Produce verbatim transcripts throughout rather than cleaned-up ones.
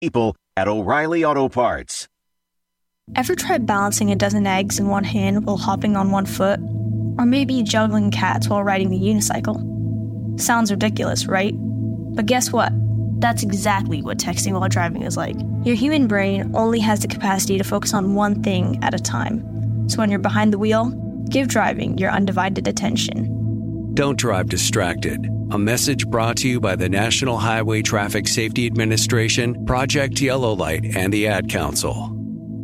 People at O'Reilly Auto Parts. Ever tried balancing a dozen eggs in one hand while hopping on one foot? Or maybe juggling cats while riding the unicycle? Sounds ridiculous, right? But guess what? That's exactly what texting while driving is like. Your human brain only has the capacity to focus on one thing at a time. So when you're behind the wheel, give driving your undivided attention. Don't drive distracted. A message brought to you by the National Highway Traffic Safety Administration, Project Yellow Light, and the Ad Council.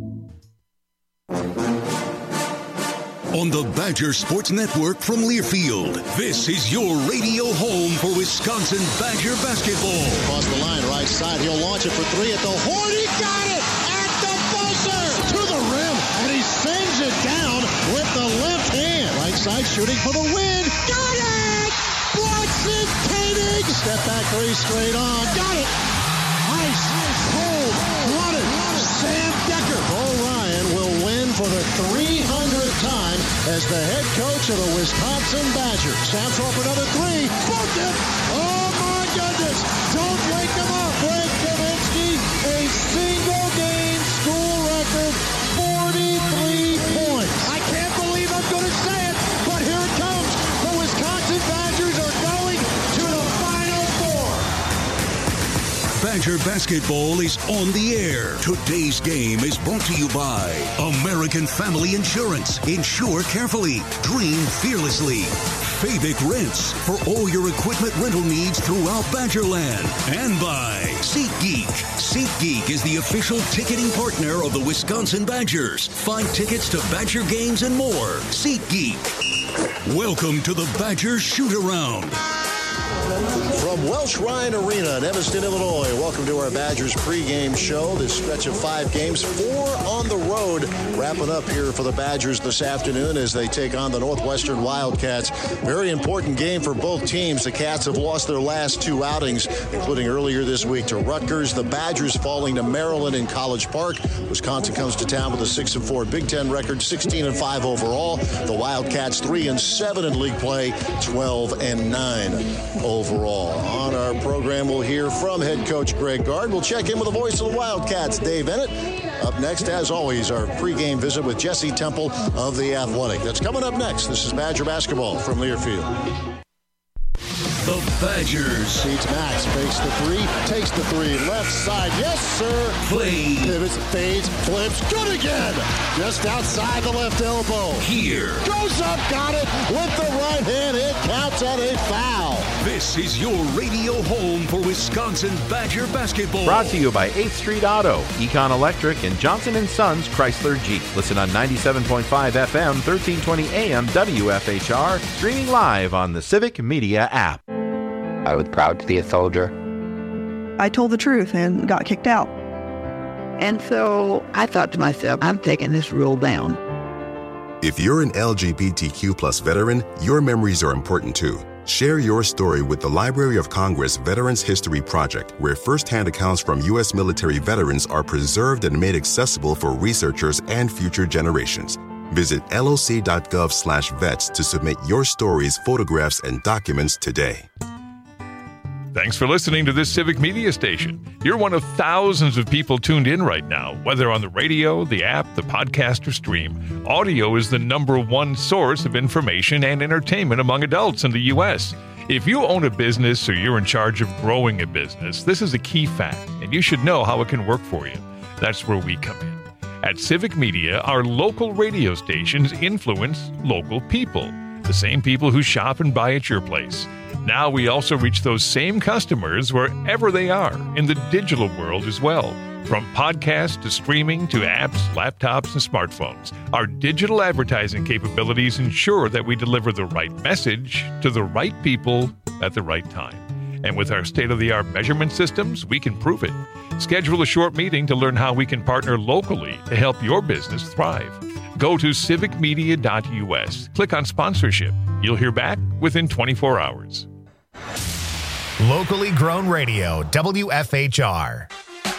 On the Badger Sports Network from Learfield, this is your radio home for Wisconsin Badger basketball. Across the line, right side, he'll launch it for three at the horn. He got it at the buzzer to the rim, and he sends it down with the left hand. Right side shooting for the win. Got it! Bronson Koenig! Step back three straight on. Got it! Ice, cold, blooded. Sam Decker. Bo Ryan will win for the three hundredth time as the head coach of the Wisconsin Badgers. Snaps off another three. Booked it! Oh my goodness! Don't wake him up. Greg Kaminsky, a single game school record, forty-three points. I can't believe I'm going to say it, but here it comes. The Wisconsin Badgers are going to the Final Four. Badger basketball is on the air. Today's game is brought to you by American Family Insurance. Insure carefully. Dream fearlessly. Fabic Rents for all your equipment rental needs throughout Badgerland. And by SeatGeek. SeatGeek is the official ticketing partner of the Wisconsin Badgers. Find tickets to Badger games and more. SeatGeek. Welcome to the Badger Shoot-Around. From Welsh Ryan Arena in Evanston, Illinois, welcome to our Badgers pregame show. This stretch of five games, four on the road, wrapping up here for the Badgers this afternoon as they take on the Northwestern Wildcats. Very important game for both teams. The Cats have lost their last two outings, including earlier this week to Rutgers. The Badgers falling to Maryland in College Park. Wisconsin comes to town with a six and four Big Ten record, sixteen and five overall. The Wildcats three and seven in league play, twelve and nine overall. On our program, we'll hear from head coach Greg Gard. We'll check in with the voice of the Wildcats, Dave Bennett. Up next, as always, our pregame visit with Jesse Temple of The Athletic. That's coming up next. This is Badger basketball from Learfield. The Badgers. Seats Max, fakes the three, takes the three, left side, yes sir. Play. Pivots, fades, flips, good again. Just outside the left elbow. Here. Goes up, got it with the right hand. It counts on a foul. This is your radio home for Wisconsin Badger basketball. Brought to you by eighth Street Auto, Econ Electric, and Johnson and Sons Chrysler Jeep. Listen on ninety-seven point five F M, thirteen twenty A M W F H R, streaming live on the Civic Media app. I was proud to be a soldier. I told the truth and got kicked out. And so I thought to myself, I'm taking this rule down. If you're an L G B T Q plus veteran, your memories are important too. Share your story with the Library of Congress Veterans History Project, where firsthand accounts from U S military veterans are preserved and made accessible for researchers and future generations. Visit loc.gov slash vets to submit your stories, photographs, and documents today. Thanks for listening to this Civic Media station. You're one of thousands of people tuned in right now, whether on the radio, the app, the podcast, or stream. Audio is the number one source of information and entertainment among adults in the U S. If you own a business or you're in charge of growing a business, this is a key fact, and you should know how it can work for you. That's where we come in. At Civic Media, our local radio stations influence local people, the same people who shop and buy at your place. Now we also reach those same customers wherever they are in the digital world as well. From podcasts to streaming to apps, laptops, and smartphones, our digital advertising capabilities ensure that we deliver the right message to the right people at the right time. And with our state-of-the-art measurement systems, we can prove it. Schedule a short meeting to learn how we can partner locally to help your business thrive. Go to civic media dot U S. Click on sponsorship. You'll hear back within twenty-four hours. Locally grown radio, W F H R.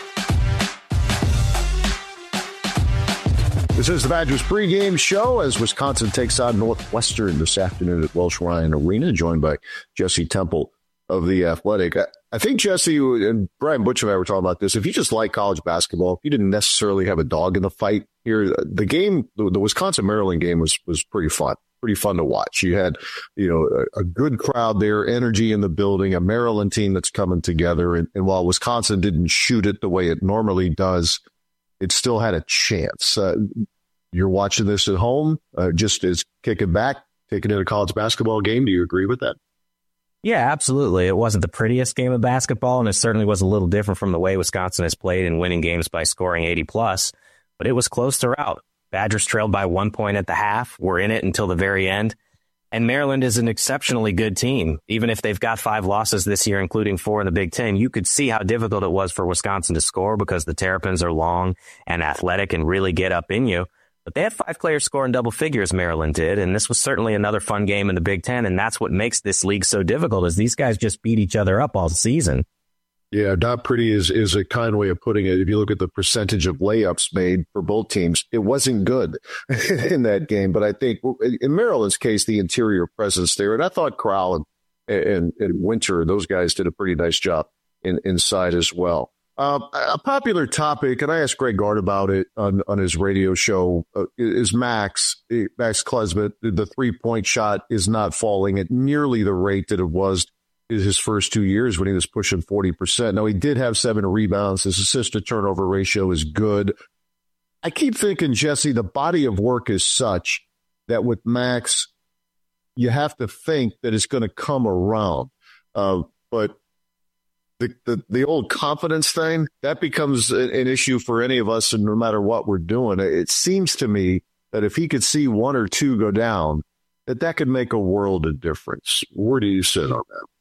This is the Badgers pregame show as Wisconsin takes on Northwestern this afternoon at Welsh Ryan Arena, joined by Jesse Temple of The Athletic. I think, Jesse, and Brian Butch and I were talking about this. If you just like college basketball, if you didn't necessarily have a dog in the fight here, the game, the, the Wisconsin-Maryland game was was pretty fun, pretty fun to watch. You had, you know, a, a good crowd there, energy in the building, a Maryland team that's coming together. And, and while Wisconsin didn't shoot it the way it normally does, it still had a chance. Uh, you're watching this at home, uh, just as kicking back, taking in a college basketball game. Do you agree with that? Yeah, absolutely. It wasn't the prettiest game of basketball, and it certainly was a little different from the way Wisconsin has played in winning games by scoring eighty plus, but it was close throughout. Badgers trailed by one point at the half, were in it until the very end, and Maryland is an exceptionally good team. Even if they've got five losses this year, including four in the Big Ten, you could see how difficult it was for Wisconsin to score because the Terrapins are long and athletic and really get up in you. But they had five players score in double figures, Maryland did, and this was certainly another fun game in the Big Ten, and that's what makes this league so difficult is these guys just beat each other up all season. Yeah, not pretty is, is a kind way of putting it. If you look at the percentage of layups made for both teams, it wasn't good in that game. But I think in Maryland's case, the interior presence there, and I thought Crowell and, and, and Winter, those guys did a pretty nice job in, inside as well. Uh, a popular topic, and I asked Greg Gard about it on, on his radio show, uh, is Max, Max Klesmit. The three-point shot is not falling at nearly the rate that it was in his first two years when he was pushing forty percent. Now, he did have seven rebounds. His assist-to-turnover ratio is good. I keep thinking, Jesse, the body of work is such that with Max, you have to think that it's going to come around. Uh, but The, the the old confidence thing, that becomes an, an issue for any of us, and no matter what we're doing. It seems to me that if he could see one or two go down, that that could make a world of difference. Where do you sit on that?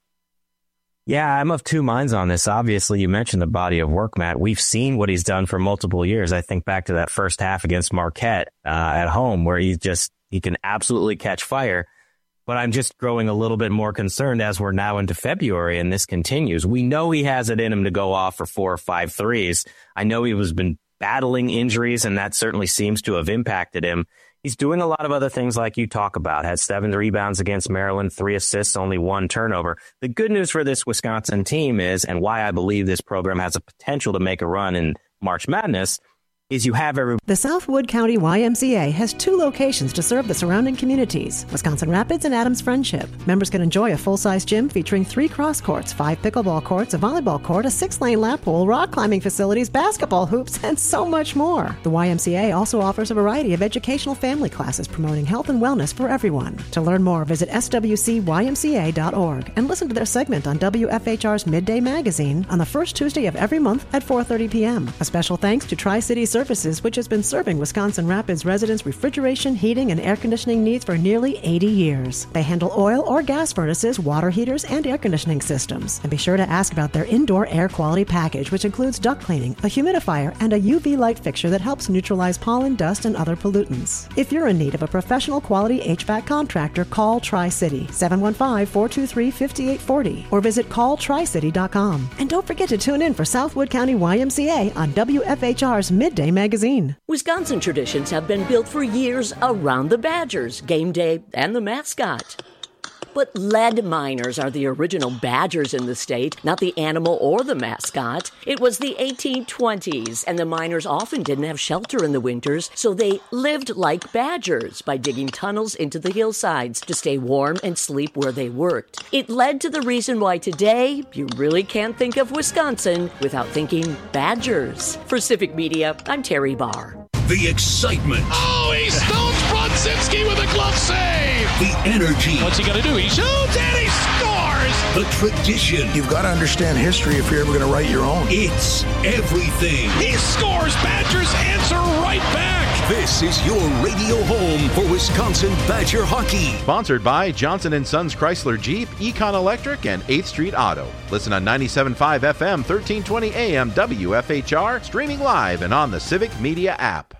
Yeah, I'm of two minds on this. Obviously, you mentioned the body of work, Matt. We've seen what he's done for multiple years. I think back to that first half against Marquette uh, at home, where he just he can absolutely catch fire. But I'm just growing a little bit more concerned as we're now into February and this continues. We know he has it in him to go off for four or five threes. I know he was been battling injuries, and that certainly seems to have impacted him. He's doing a lot of other things like you talk about. Had seven rebounds against Maryland, three assists, only one turnover. The good news for this Wisconsin team is, and why I believe this program has a potential to make a run in March Madness, is you have every... The Southwood County Y M C A has two locations to serve the surrounding communities, Wisconsin Rapids and Adams Friendship. Members can enjoy a full-size gym featuring three cross courts, five pickleball courts, a volleyball court, a six-lane lap pool, rock climbing facilities, basketball hoops, and so much more. The Y M C A also offers a variety of educational family classes promoting health and wellness for everyone. To learn more, visit S W C Y M C A dot org and listen to their segment on W F H R's Midday Magazine on the first Tuesday of every month at four thirty p.m. A special thanks to Tri-City Services, which has been serving Wisconsin Rapids residents refrigeration, heating, and air conditioning needs for nearly eighty years. They handle oil or gas furnaces, water heaters, and air conditioning systems. And be sure to ask about their indoor air quality package, which includes duct cleaning, a humidifier, and a U V light fixture that helps neutralize pollen, dust, and other pollutants. If you're in need of a professional quality H V A C contractor, call Tri-City, seven one five, four two three, five eight four zero, or visit call tri city dot com. And don't forget to tune in for Southwood County Y M C A on W F H R's Midday Magazine. Wisconsin traditions have been built for years around the Badgers, game day, and the mascot. But lead miners are the original Badgers in the state, not the animal or the mascot. It was the eighteen twenties, and the miners often didn't have shelter in the winters, so they lived like badgers by digging tunnels into the hillsides to stay warm and sleep where they worked. It led to the reason why today you really can't think of Wisconsin without thinking Badgers. For Civic Media, I'm Terry Barr. The excitement. Oh, he stones Brodzinski with a glove save. The energy. What's he going to do? He shoots and he scores. The tradition. You've got to understand history if you're ever going to write your own. It's everything. He scores. Badgers answer right back. This is your radio home for Wisconsin Badger hockey. Sponsored by Johnson and Sons Chrysler Jeep, Econ Electric, and eighth Street Auto. Listen on ninety-seven point five F M, thirteen twenty A M, W F H R, streaming live and on the Civic Media app.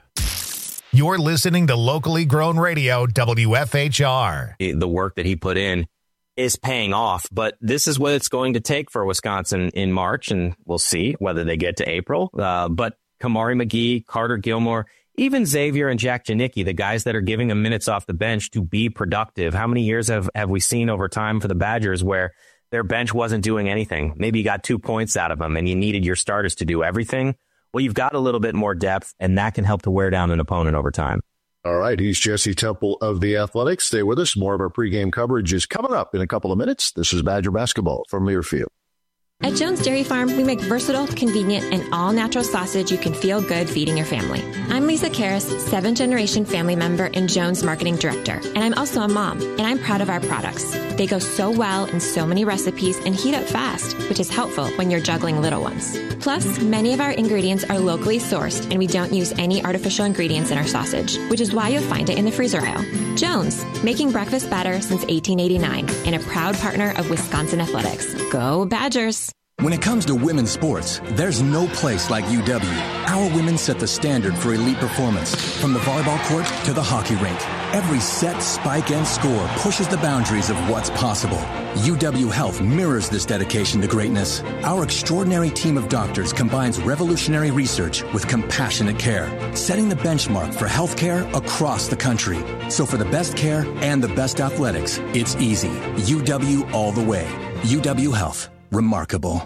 You're listening to locally grown radio, W F H R. The work that he put in is paying off, but this is what it's going to take for Wisconsin in March, and we'll see whether they get to April. Uh, but Kamari McGee, Carter Gilmore, even Xavier and Jack Janicki, the guys that are giving him minutes off the bench to be productive. How many years have, have we seen over time for the Badgers where their bench wasn't doing anything. Maybe you got two points out of them and you needed your starters to do everything. Well, you've got a little bit more depth, and that can help to wear down an opponent over time. All right, he's Jesse Temple of The Athletic. Stay with us. More of our pregame coverage is coming up in a couple of minutes. This is Badger Basketball from Learfield. At Jones Dairy Farm, we make versatile, convenient, and all-natural sausage you can feel good feeding your family. I'm Lisa Karras, seventh-generation family member and Jones Marketing Director, and I'm also a mom, and I'm proud of our products. They go so well in so many recipes and heat up fast, which is helpful when you're juggling little ones. Plus, many of our ingredients are locally sourced, and we don't use any artificial ingredients in our sausage, which is why you'll find it in the freezer aisle. Jones, making breakfast better since eighteen eighty-nine, and a proud partner of Wisconsin Athletics. Go Badgers! When it comes to women's sports, there's no place like U W. Our women set the standard for elite performance. From the volleyball court to the hockey rink, every set, spike, and score pushes the boundaries of what's possible. U W Health mirrors this dedication to greatness. Our extraordinary team of doctors combines revolutionary research with compassionate care, setting the benchmark for healthcare across the country. So for the best care and the best athletics, it's easy. U W all the way. U W Health. Remarkable.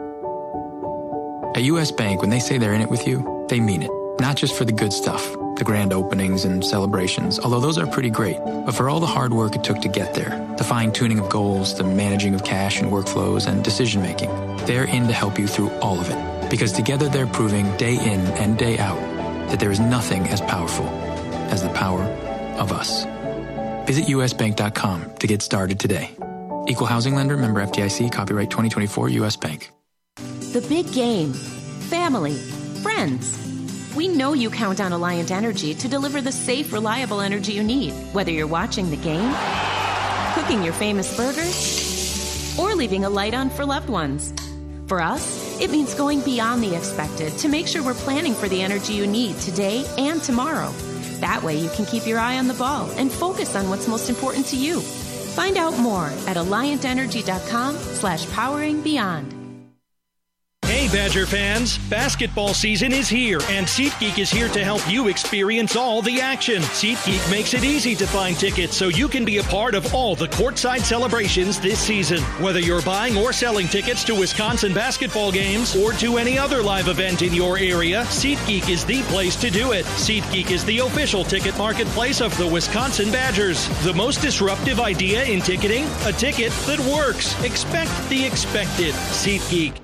At U S Bank, when they say they're in it with you, they mean it. Not just for the good stuff, the grand openings and celebrations, although those are pretty great, but for all the hard work it took to get there, the fine-tuning of goals, the managing of cash and workflows, and decision-making. They're in to help you through all of it, because together they're proving day in and day out that there is nothing as powerful as the power of us. Visit U S bank dot com to get started today. Equal housing lender, member F D I C, copyright twenty twenty-four, U S Bank. The big game. Family. Friends. We know you count on Alliant Energy to deliver the safe, reliable energy you need, whether you're watching the game, cooking your famous burgers, or leaving a light on for loved ones. For us, it means going beyond the expected to make sure we're planning for the energy you need today and tomorrow. That way you can keep your eye on the ball and focus on what's most important to you. Find out more at alliant energy dot com slash powering beyond. Hey Badger fans, basketball season is here and SeatGeek is here to help you experience all the action. SeatGeek makes it easy to find tickets so you can be a part of all the courtside celebrations this season. Whether you're buying or selling tickets to Wisconsin basketball games or to any other live event in your area, SeatGeek is the place to do it. SeatGeek is the official ticket marketplace of the Wisconsin Badgers. The most disruptive idea in ticketing? A ticket that works. Expect the expected. SeatGeek.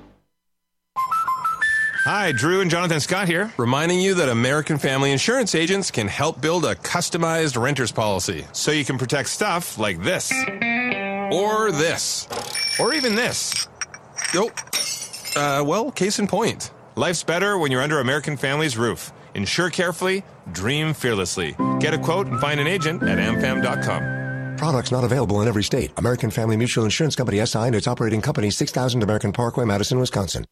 Hi, Drew and Jonathan Scott here, reminding you that American Family Insurance agents can help build a customized renter's policy so you can protect stuff like this, or this, or even this. Oh, uh, well, case in point. Life's better when you're under American Family's roof. Insure carefully, dream fearlessly. Get a quote and find an agent at am fam dot com. Products not available in every state. American Family Mutual Insurance Company, S I and its operating company, six thousand American Parkway, Madison, Wisconsin.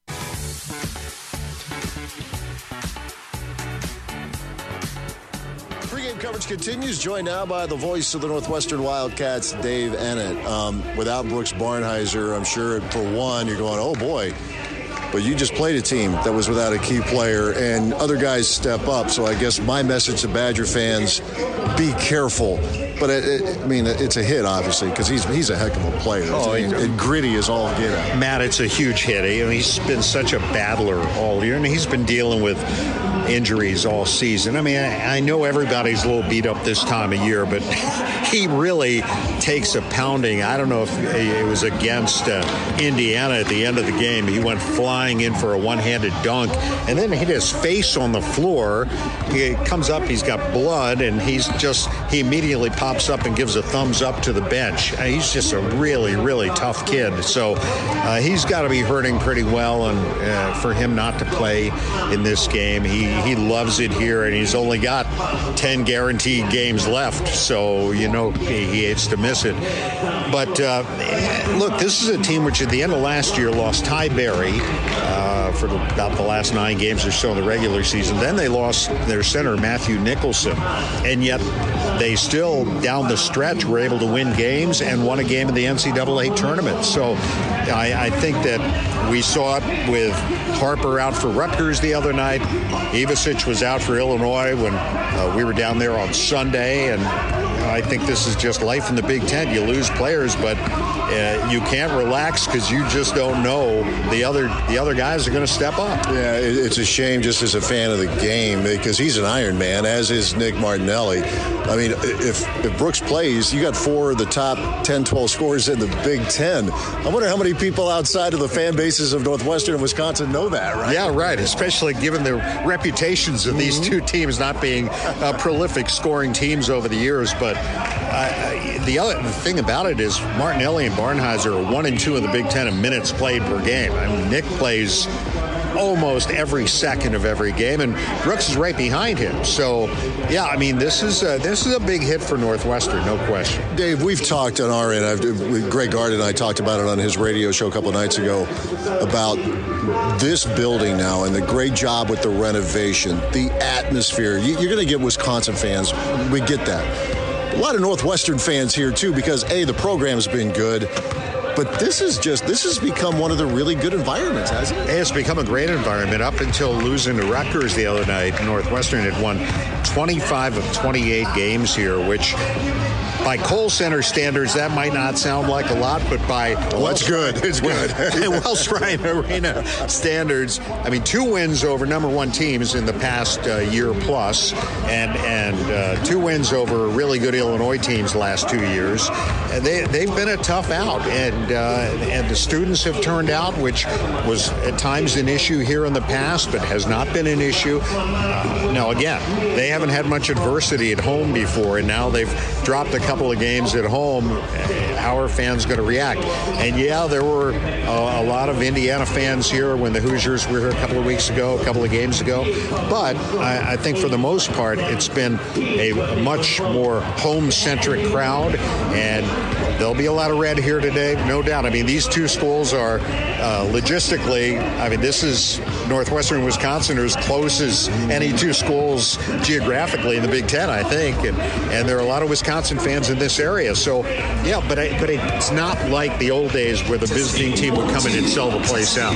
Coverage continues, joined now by the voice of the Northwestern Wildcats, Dave Ennett. Um, without Brooks Barnhizer, I'm sure for one, you're going, oh boy, but you just played a team that was without a key player and other guys step up. So I guess my message to Badger fans, be careful. But it, it, I mean, it's a hit, obviously, because he's he's a heck of a player. Oh, and, and gritty is all get out. Matt, it's a huge hit. I mean, he's been such a battler all year, and he's been dealing with injuries all season. I mean, I, I know everybody's a little beat up this time of year, but he really takes a pounding. I don't know if it was against uh, Indiana at the end of the game. He went flying in for a one-handed dunk and then hit his face on the floor. He comes up, he's got blood, and he's just, he immediately pops up and gives a thumbs up to the bench. Uh, he's just a really, really tough kid. So uh, he's got to be hurting pretty well, and uh, for him not to play in this game, he He loves it here, and he's only got ten guaranteed games left, so, you know, he, he hates to miss it. But, uh, look, this is a team which at the end of last year lost Ty Berry uh, for the, about the last nine games or so in the regular season. Then they lost their center, Matthew Nicholson, and yet they still, down the stretch, were able to win games and won a game in the N C double A tournament. So I, I think that we saw it with Harper out for Rutgers the other night. Ivasic was out for Illinois when uh, we were down there on Sunday, and I think this is just life in the Big Ten. You lose players, but uh, you can't relax because you just don't know the other the other guys are going to step up. Yeah, it, it's a shame just as a fan of the game because he's an Iron Man, as is Nick Martinelli. I mean, if, if Brooks plays, you got four of the top ten, twelve scorers in the Big Ten. I wonder how many people outside of the fan bases of Northwestern and Wisconsin know that, right? Yeah, right, especially given the reputations of these two teams not being uh, prolific scoring teams over the years. But uh, the other the thing about it is Martinelli and Barnheiser are one and two in the Big Ten in minutes played per game. I mean, Nick plays almost every second of every game, and Brooks is right behind him. So, yeah, I mean, this is a, this is a big hit for Northwestern, no question. Dave, we've talked on our end. I've, Greg Gard and I talked about it on his radio show a couple of nights ago about this building now and the great job with the renovation, the atmosphere. You, you're going to get Wisconsin fans. We get that. A lot of Northwestern fans here, too, because, A, the program has been good. But this is just, this has become one of the really good environments, hasn't it? It's become a great environment up until losing to Rutgers the other night. Northwestern had won twenty-five of twenty-eight games here, which by Kohl Center standards, that might not sound like a lot, but by well, that's good. It's good. Welsh Ryan Arena standards, I mean, two wins over number one teams in the past uh, year plus, and and uh, two wins over really good Illinois teams the last two years. And they they've been a tough out, and uh, and the students have turned out, which was at times an issue here in the past, but has not been an issue. Uh, now again, they haven't had much adversity at home before, and now they've dropped a couple of games at home. How are fans going to react? And yeah, there were uh, a lot of Indiana fans here when the Hoosiers were here a couple of weeks ago, a couple of games ago. But I, I think for the most part, it's been a much more home-centric crowd, and there'll be a lot of red here today, no doubt. I mean, these two schools are uh, logistically, I mean, this is Northwestern and Wisconsin are as close as any two schools geographically in the Big Ten, I think. And, and there are a lot of Wisconsin fans in this area. So, yeah, but I, but it's not like the old days where the visiting team would come in and sell the place out.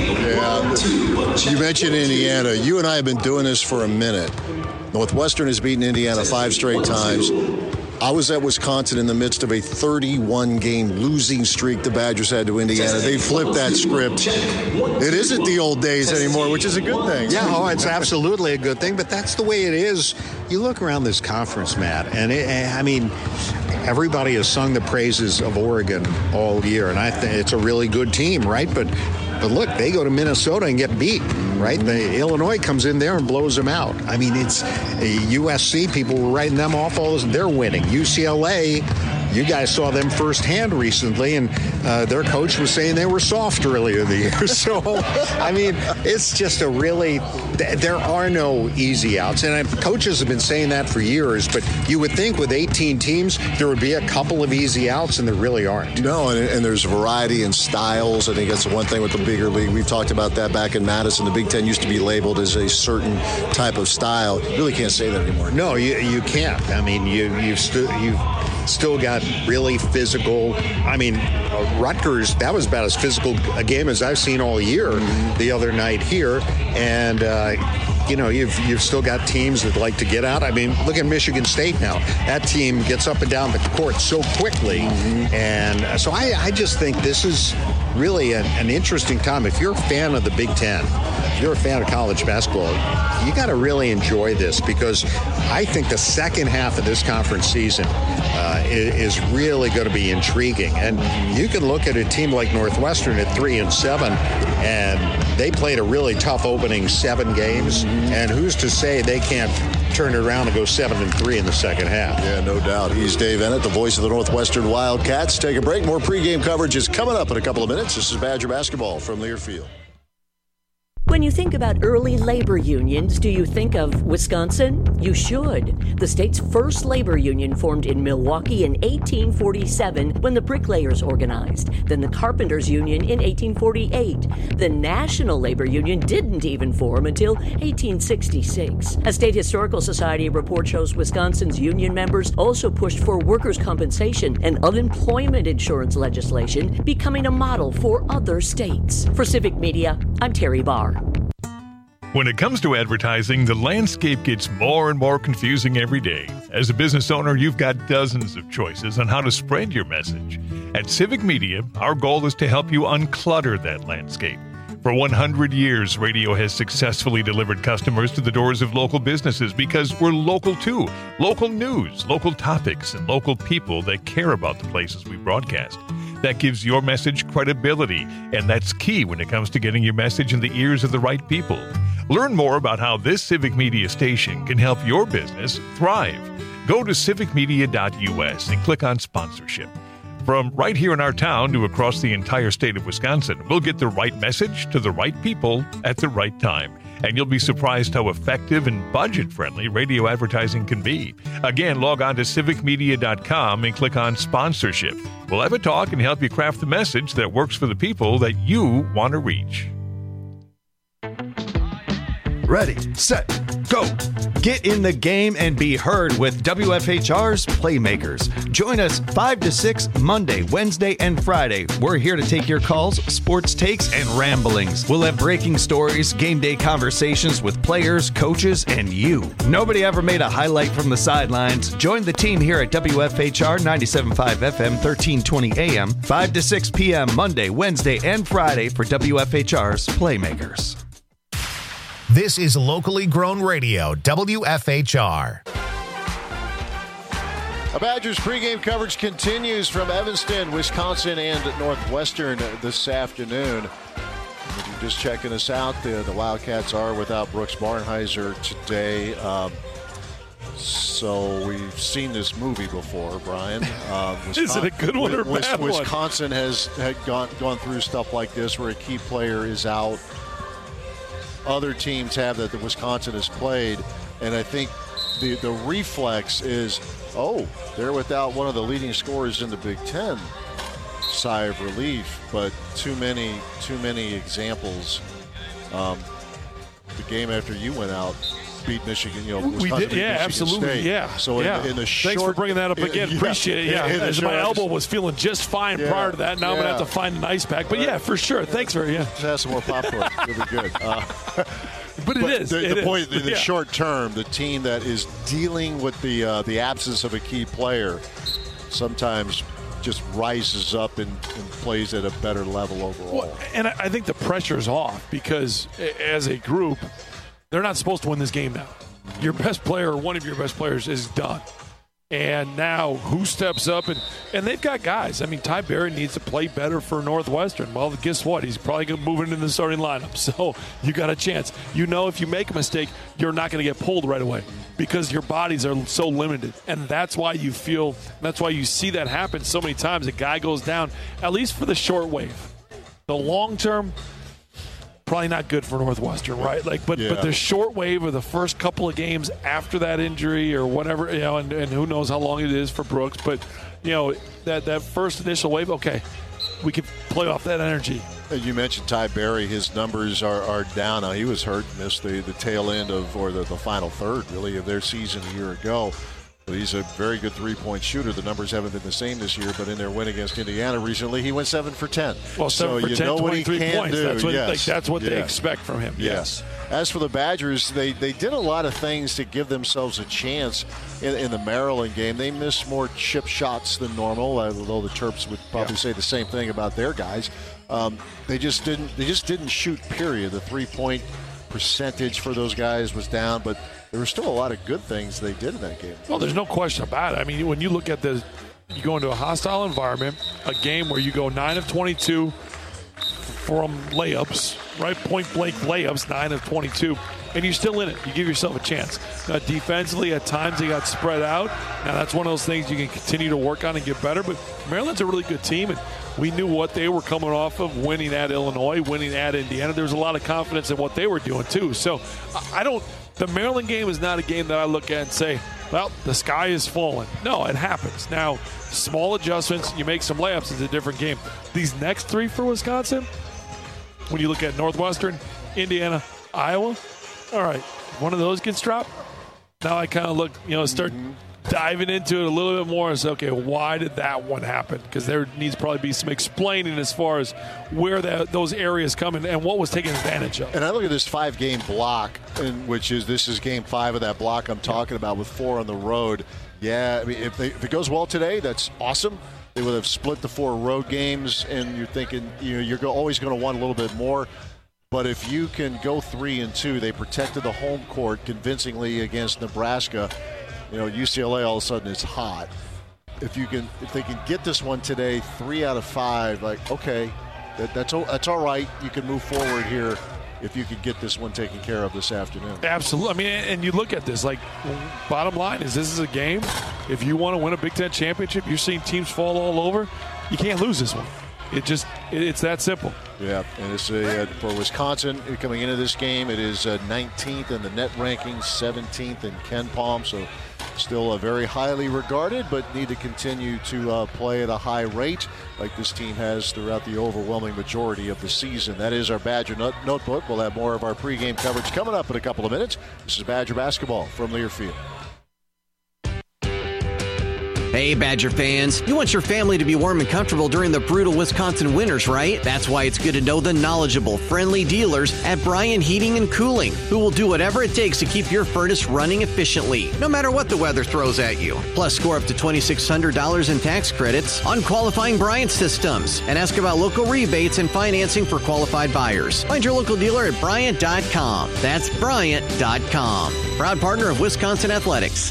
Yeah. You mentioned Indiana. You and I have been doing this for a minute. Northwestern has beaten Indiana five straight times. I was at Wisconsin in the midst of a thirty-one game losing streak the Badgers had to Indiana. They flipped that script. It isn't the old days anymore, which is a good thing. Yeah, oh, it's absolutely a good thing, but that's the way it is. You look around this conference, Matt, and it, I mean, everybody has sung the praises of Oregon all year, and I think it's a really good team, right? But But look, they go to Minnesota and get beat, right? The Illinois comes in there and blows them out. I mean, it's U S C. People were writing them off all this. They're winning. U C L A, you guys saw them firsthand recently, and uh, their coach was saying they were soft earlier in the year. So, I mean, it's just a really, there are no easy outs. And coaches have been saying that for years, but you would think with eighteen teams, there would be a couple of easy outs, and there really aren't. No, and, and there's variety in styles. I think that's the one thing with the bigger league. We've talked about that back in Madison. The Big Ten used to be labeled as a certain type of style. You really can't say that anymore. No, you you can't. I mean, you you've still you've still got really physical. I mean, uh, Rutgers, that was about as physical a game as I've seen all year mm-hmm. the other night here, and. Uh, You know, you've you've still got teams that like to get out. I mean, look at Michigan State now. That team gets up and down the court so quickly. Mm-hmm. And so I, I just think this is really an, an interesting time. If you're a fan of the Big Ten, if you're a fan of college basketball, you got to really enjoy this, because I think the second half of this conference season uh, is, is really going to be intriguing. And you can look at a team like Northwestern at three and seven, and they played a really tough opening seven games. And who's to say they can't turn it around and go seven and three in the second half? Yeah, no doubt. He's Dave Ennett, the voice of the Northwestern Wildcats. Take a break. More pregame coverage is coming up in a couple of minutes. This is Badger basketball from Learfield. When you think about early labor unions, do you think of Wisconsin? You should. The state's first labor union formed in Milwaukee in eighteen forty-seven when the bricklayers organized. Then the carpenters union in eighteen forty-eight. The National Labor Union didn't even form until eighteen sixty-six. A State Historical Society report shows Wisconsin's union members also pushed for workers' compensation and unemployment insurance legislation, becoming a model for other states. For Civic Media, I'm Terry Barr. When it comes to advertising, the landscape gets more and more confusing every day. As a business owner, you've got dozens of choices on how to spread your message. At Civic Media, our goal is to help you unclutter that landscape. For one hundred years, radio has successfully delivered customers to the doors of local businesses because we're local too. Local news, local topics, and local people that care about the places we broadcast. That gives your message credibility, and that's key when it comes to getting your message in the ears of the right people. Learn more about how this Civic Media station can help your business thrive. Go to civic media dot u s and click on sponsorship. From right here in our town to across the entire state of Wisconsin, we'll get the right message to the right people at the right time. And you'll be surprised how effective and budget-friendly radio advertising can be. Again, log on to civic media dot com and click on sponsorship. We'll have a talk and help you craft the message that works for the people that you want to reach. Ready, set, go. Get in the game and be heard with W F H R's Playmakers. Join us five to six Monday, Wednesday, and Friday. We're here to take your calls, sports takes, and ramblings. We'll have breaking stories, game day conversations with players, coaches, and you. Nobody ever made a highlight from the sidelines. Join the team here at W F H R ninety-seven point five F M, thirteen twenty A M, five to six p.m. Monday, Wednesday, and Friday for W F H R's Playmakers. This is locally grown radio, W F H R. A Badgers pregame coverage continues from Evanston, Wisconsin, and Northwestern this afternoon. If you're just checking us out, the, the Wildcats are without Brooks Barnhizer today. Um, so we've seen this movie before, Brian. Um, is it a good one or a bad one? Wisconsin has had gone, gone through stuff like this where a key player is out. Other teams have that the Wisconsin has played, and I think the the reflex is, oh, they're without one of the leading scorers in the Big Ten. Sigh of relief, but too many too many examples. Um, the game after you went out beat Michigan. You know, we did, yeah, absolutely, State. yeah. So yeah. In, in the thanks short, for bringing that up again. Yeah, Appreciate it. Yeah, in, in as short, my elbow was feeling just fine yeah, prior to that. Now yeah. I'm gonna have to find an ice pack. But yeah, for sure. Thanks for yeah. Just have some more popcorn. It'll be good. Uh, But it but is. The, it the is. point in the yeah. short term, the team that is dealing with the uh, the absence of a key player sometimes just rises up and, and plays at a better level overall. Well, and I think the pressure is off because as a group, they're not supposed to win this game now. Your best player or one of your best players is done. And now who steps up? And, and they've got guys. I mean, Ty Berry needs to play better for Northwestern. Well, guess what? He's probably going to move into the starting lineup. So you got a chance. You know if you make a mistake, you're not going to get pulled right away because your bodies are so limited. And that's why you feel, that's why you see that happen so many times. A guy goes down, at least for the short wave. The long term, probably not good for Northwestern, right? Like, but yeah. but the short wave of the first couple of games after that injury or whatever, you know, and, and who knows how long it is for Brooks, but you know that that first initial wave, okay, we could play off that energy. You mentioned Ty Berry. His numbers are, are down now. He was hurt, missed the, the tail end of or the, the final third really of their season a year ago. But he's a very good three-point shooter. The numbers haven't been the same this year, but in their win against Indiana recently, he went seven for ten. Well, seven so for you ten, know what he twenty-three can points. do. That's what, yes. like, that's what yeah. they expect from him. Yes. yes. As for the Badgers, they, they did a lot of things to give themselves a chance in, in the Maryland game. They missed more chip shots than normal, although the Terps would probably yeah. say the same thing about their guys. Um, they just didn't. They just didn't shoot. Period. The three-point percentage for those guys was down, but there were still a lot of good things they did in that game. Well, there's no question about it. I mean, when you look at the, you go into a hostile environment, a game where you go nine of twenty-two from layups, right? Point blank layups, nine of twenty-two. and you're still in it. You give yourself a chance. Uh, defensively, at times they got spread out. Now, that's one of those things you can continue to work on and get better, but Maryland's a really good team, and we knew what they were coming off of, winning at Illinois, winning at Indiana. There was a lot of confidence in what they were doing, too. So I don't – the Maryland game is not a game that I look at and say, well, the sky is falling. No, it happens. Now, small adjustments, you make some layups, it's a different game. These next three for Wisconsin, when you look at Northwestern, Indiana, Iowa, all right, one of those gets dropped. Now I kind of look, you know, start mm-hmm. diving into it a little bit more and say, okay, why did that one happen? Because there needs probably be some explaining as far as where that, those areas come in and what was taken advantage of. And I look at this five-game block, in, which is this is game five of that block I'm talking about with four on the road. Yeah, I mean, if, they, if it goes well today, that's awesome. They would have split the four road games, and you're thinking, you know, you're go, always going to want a little bit more. But if you can go three and two, they protected the home court convincingly against Nebraska. You know, U C L A all of a sudden is hot. If you can, if they can get this one today, three out of five, like okay, that, that's that's all right. You can move forward here if you can get this one taken care of this afternoon. Absolutely. I mean, and you look at this, like, bottom line is this is a game. If you want to win a Big Ten championship, you're seeing teams fall all over. You can't lose this one. It just, it's that simple. Yeah, and it's a, uh, for Wisconsin coming into this game, it is uh, nineteenth in the net rankings, seventeenth in Ken Palm, so still uh, very highly regarded, but need to continue to uh, play at a high rate like this team has throughout the overwhelming majority of the season. That is our Badger not- Notebook. We'll have more of our pregame coverage coming up in a couple of minutes. This is Badger Basketball from Learfield. Hey, Badger fans. You want your family to be warm and comfortable during the brutal Wisconsin winters, right? That's why it's good to know the knowledgeable, friendly dealers at Bryan Heating and Cooling, who will do whatever it takes to keep your furnace running efficiently, no matter what the weather throws at you. Plus, score up to two thousand six hundred dollars in tax credits on qualifying Bryant systems, and ask about local rebates and financing for qualified buyers. Find your local dealer at Bryant dot com. That's Bryant dot com. Proud partner of Wisconsin Athletics.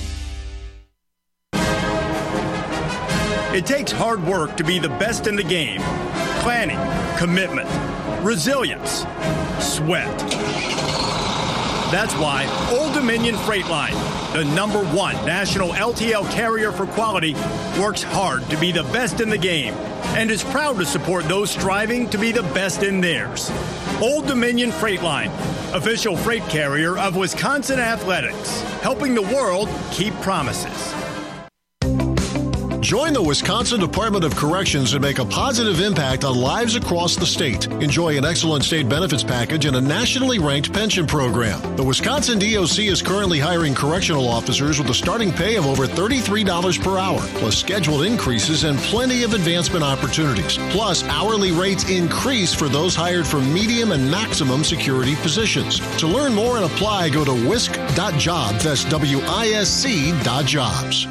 It takes hard work to be the best in the game. Planning, commitment, resilience, sweat. That's why Old Dominion Freight Line, the number one national L T L carrier for quality, works hard to be the best in the game and is proud to support those striving to be the best in theirs. Old Dominion Freight Line, official freight carrier of Wisconsin Athletics, helping the world keep promises. Join the Wisconsin Department of Corrections and make a positive impact on lives across the state. Enjoy an excellent state benefits package and a nationally ranked pension program. The Wisconsin D O C is currently hiring correctional officers with a starting pay of over thirty-three dollars per hour, plus scheduled increases and plenty of advancement opportunities. Plus, hourly rates increase for those hired for medium and maximum security positions. To learn more and apply, go to wisc dot jobs. That's W I S C dot jobs.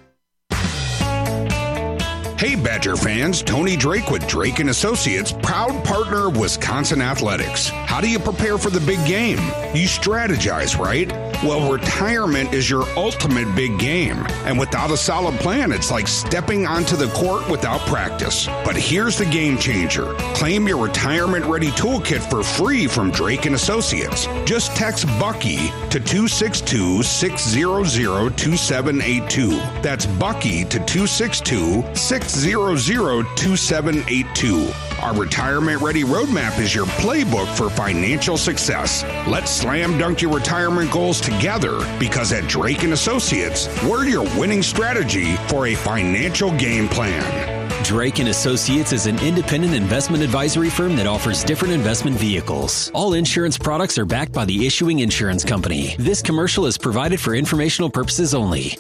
Hey, Badger fans, Tony Drake with Drake and Associates, proud partner of Wisconsin Athletics. How do you prepare for the big game? You strategize, right? Well, retirement is your ultimate big game. And without a solid plan, it's like stepping onto the court without practice. But here's the game changer. Claim your retirement-ready toolkit for free from Drake and Associates. Just text Bucky to two six two, six zero zero, two seven eight two. That's Bucky to two six two, six zero zero, two seven eight two. Our Retirement Ready Roadmap is your playbook for financial success. Let's slam dunk your retirement goals together, because at Drake and Associates, we're your winning strategy for a financial game plan. Drake and Associates is an independent investment advisory firm that offers different investment vehicles. All insurance products are backed by the issuing insurance company. This commercial is provided for informational purposes only.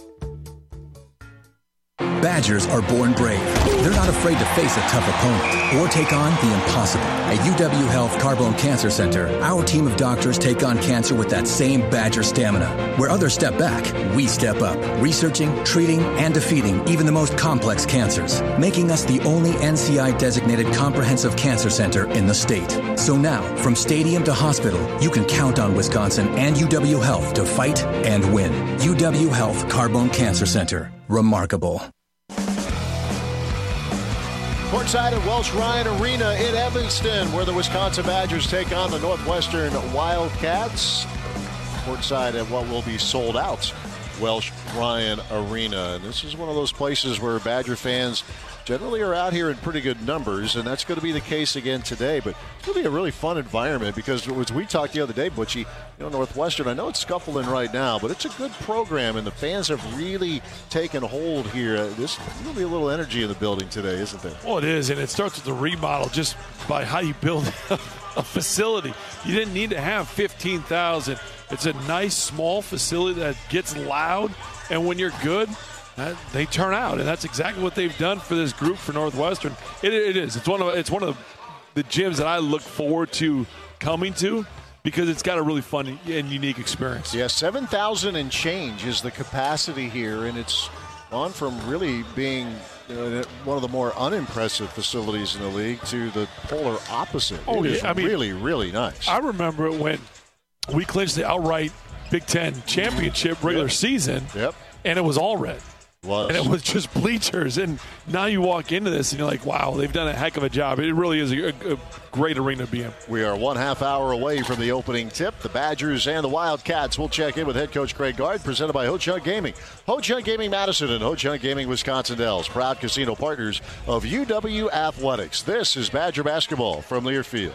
Badgers are born brave. They're not afraid to face a tough opponent or take on the impossible. At U W Health Carbone Cancer Center, our team of doctors take on cancer with that same Badger stamina. Where others step back, we step up, researching, treating, and defeating even the most complex cancers, making us the only N C I-designated comprehensive cancer center in the state. So now, from stadium to hospital, you can count on Wisconsin and U W Health to fight and win. U W Health Carbone Cancer Center. Remarkable. Courtside at Welsh Ryan Arena in Evanston, where the Wisconsin Badgers take on the Northwestern Wildcats. courtside at what will be sold out Welsh Ryan Arena. And this is one of those places where Badger fans generally are out here in pretty good numbers, and that's going to be the case again today. But it's going to be a really fun environment because as we talked the other day, Butchie, you know, Northwestern, I know it's scuffling right now, but it's a good program, and the fans have really taken hold here. There's going to be a little energy in the building today, isn't there? Well, it is, and it starts with the remodel just by how you build a facility. You didn't need to have fifteen thousand. It's a nice, small facility that gets loud, and when you're good, Uh, they turn out, and that's exactly what they've done for this group for Northwestern. It, it is. It's one of it's one of the gyms that I look forward to coming to because it's got a really fun and unique experience. Yeah, seven thousand and change is the capacity here, and it's gone from really being you know, one of the more unimpressive facilities in the league to the polar opposite. Oh, it is yeah, I mean, really, really nice. I remember it when we clinched the outright Big Ten championship regular yep. season, yep. and it was all red. Was. And it was just bleachers. And now you walk into this and you're like, wow, they've done a heck of a job. It really is a, a great arena to be in. We are one half hour away from the opening tip. The Badgers and the Wildcats will check in with head coach Craig Gard, presented by Ho Chunk Gaming. Ho Chunk Gaming Madison and Ho Chunk Gaming Wisconsin Dells, proud casino partners of U W Athletics. This is Badger basketball from Learfield.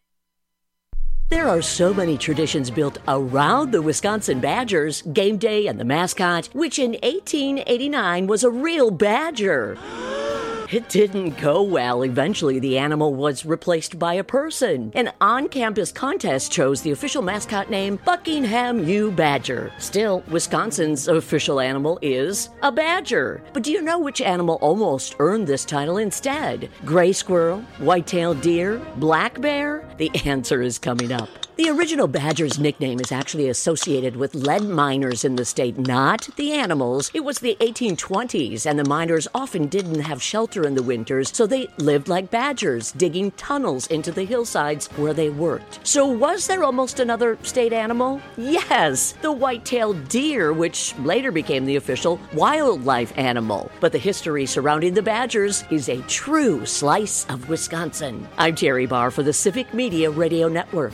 There are so many traditions built around the Wisconsin Badgers, game day and the mascot, which in eighteen eighty-nine was a real badger. It didn't go well. Eventually, the animal was replaced by a person. An on-campus contest chose the official mascot name Buckingham U. Badger. Still, Wisconsin's official animal is a badger. But do you know which animal almost earned this title instead? Gray squirrel, white-tailed deer, black bear? The answer is coming up. The original badger's nickname is actually associated with lead miners in the state, not the animals. It was the eighteen twenties, and the miners often didn't have shelter in the winters, so they lived like badgers, digging tunnels into the hillsides where they worked. So was there almost another state animal? Yes, the white-tailed deer, which later became the official wildlife animal. But the history surrounding the Badgers is a true slice of Wisconsin. I'm Terry Barr for the Civic Media Radio Network.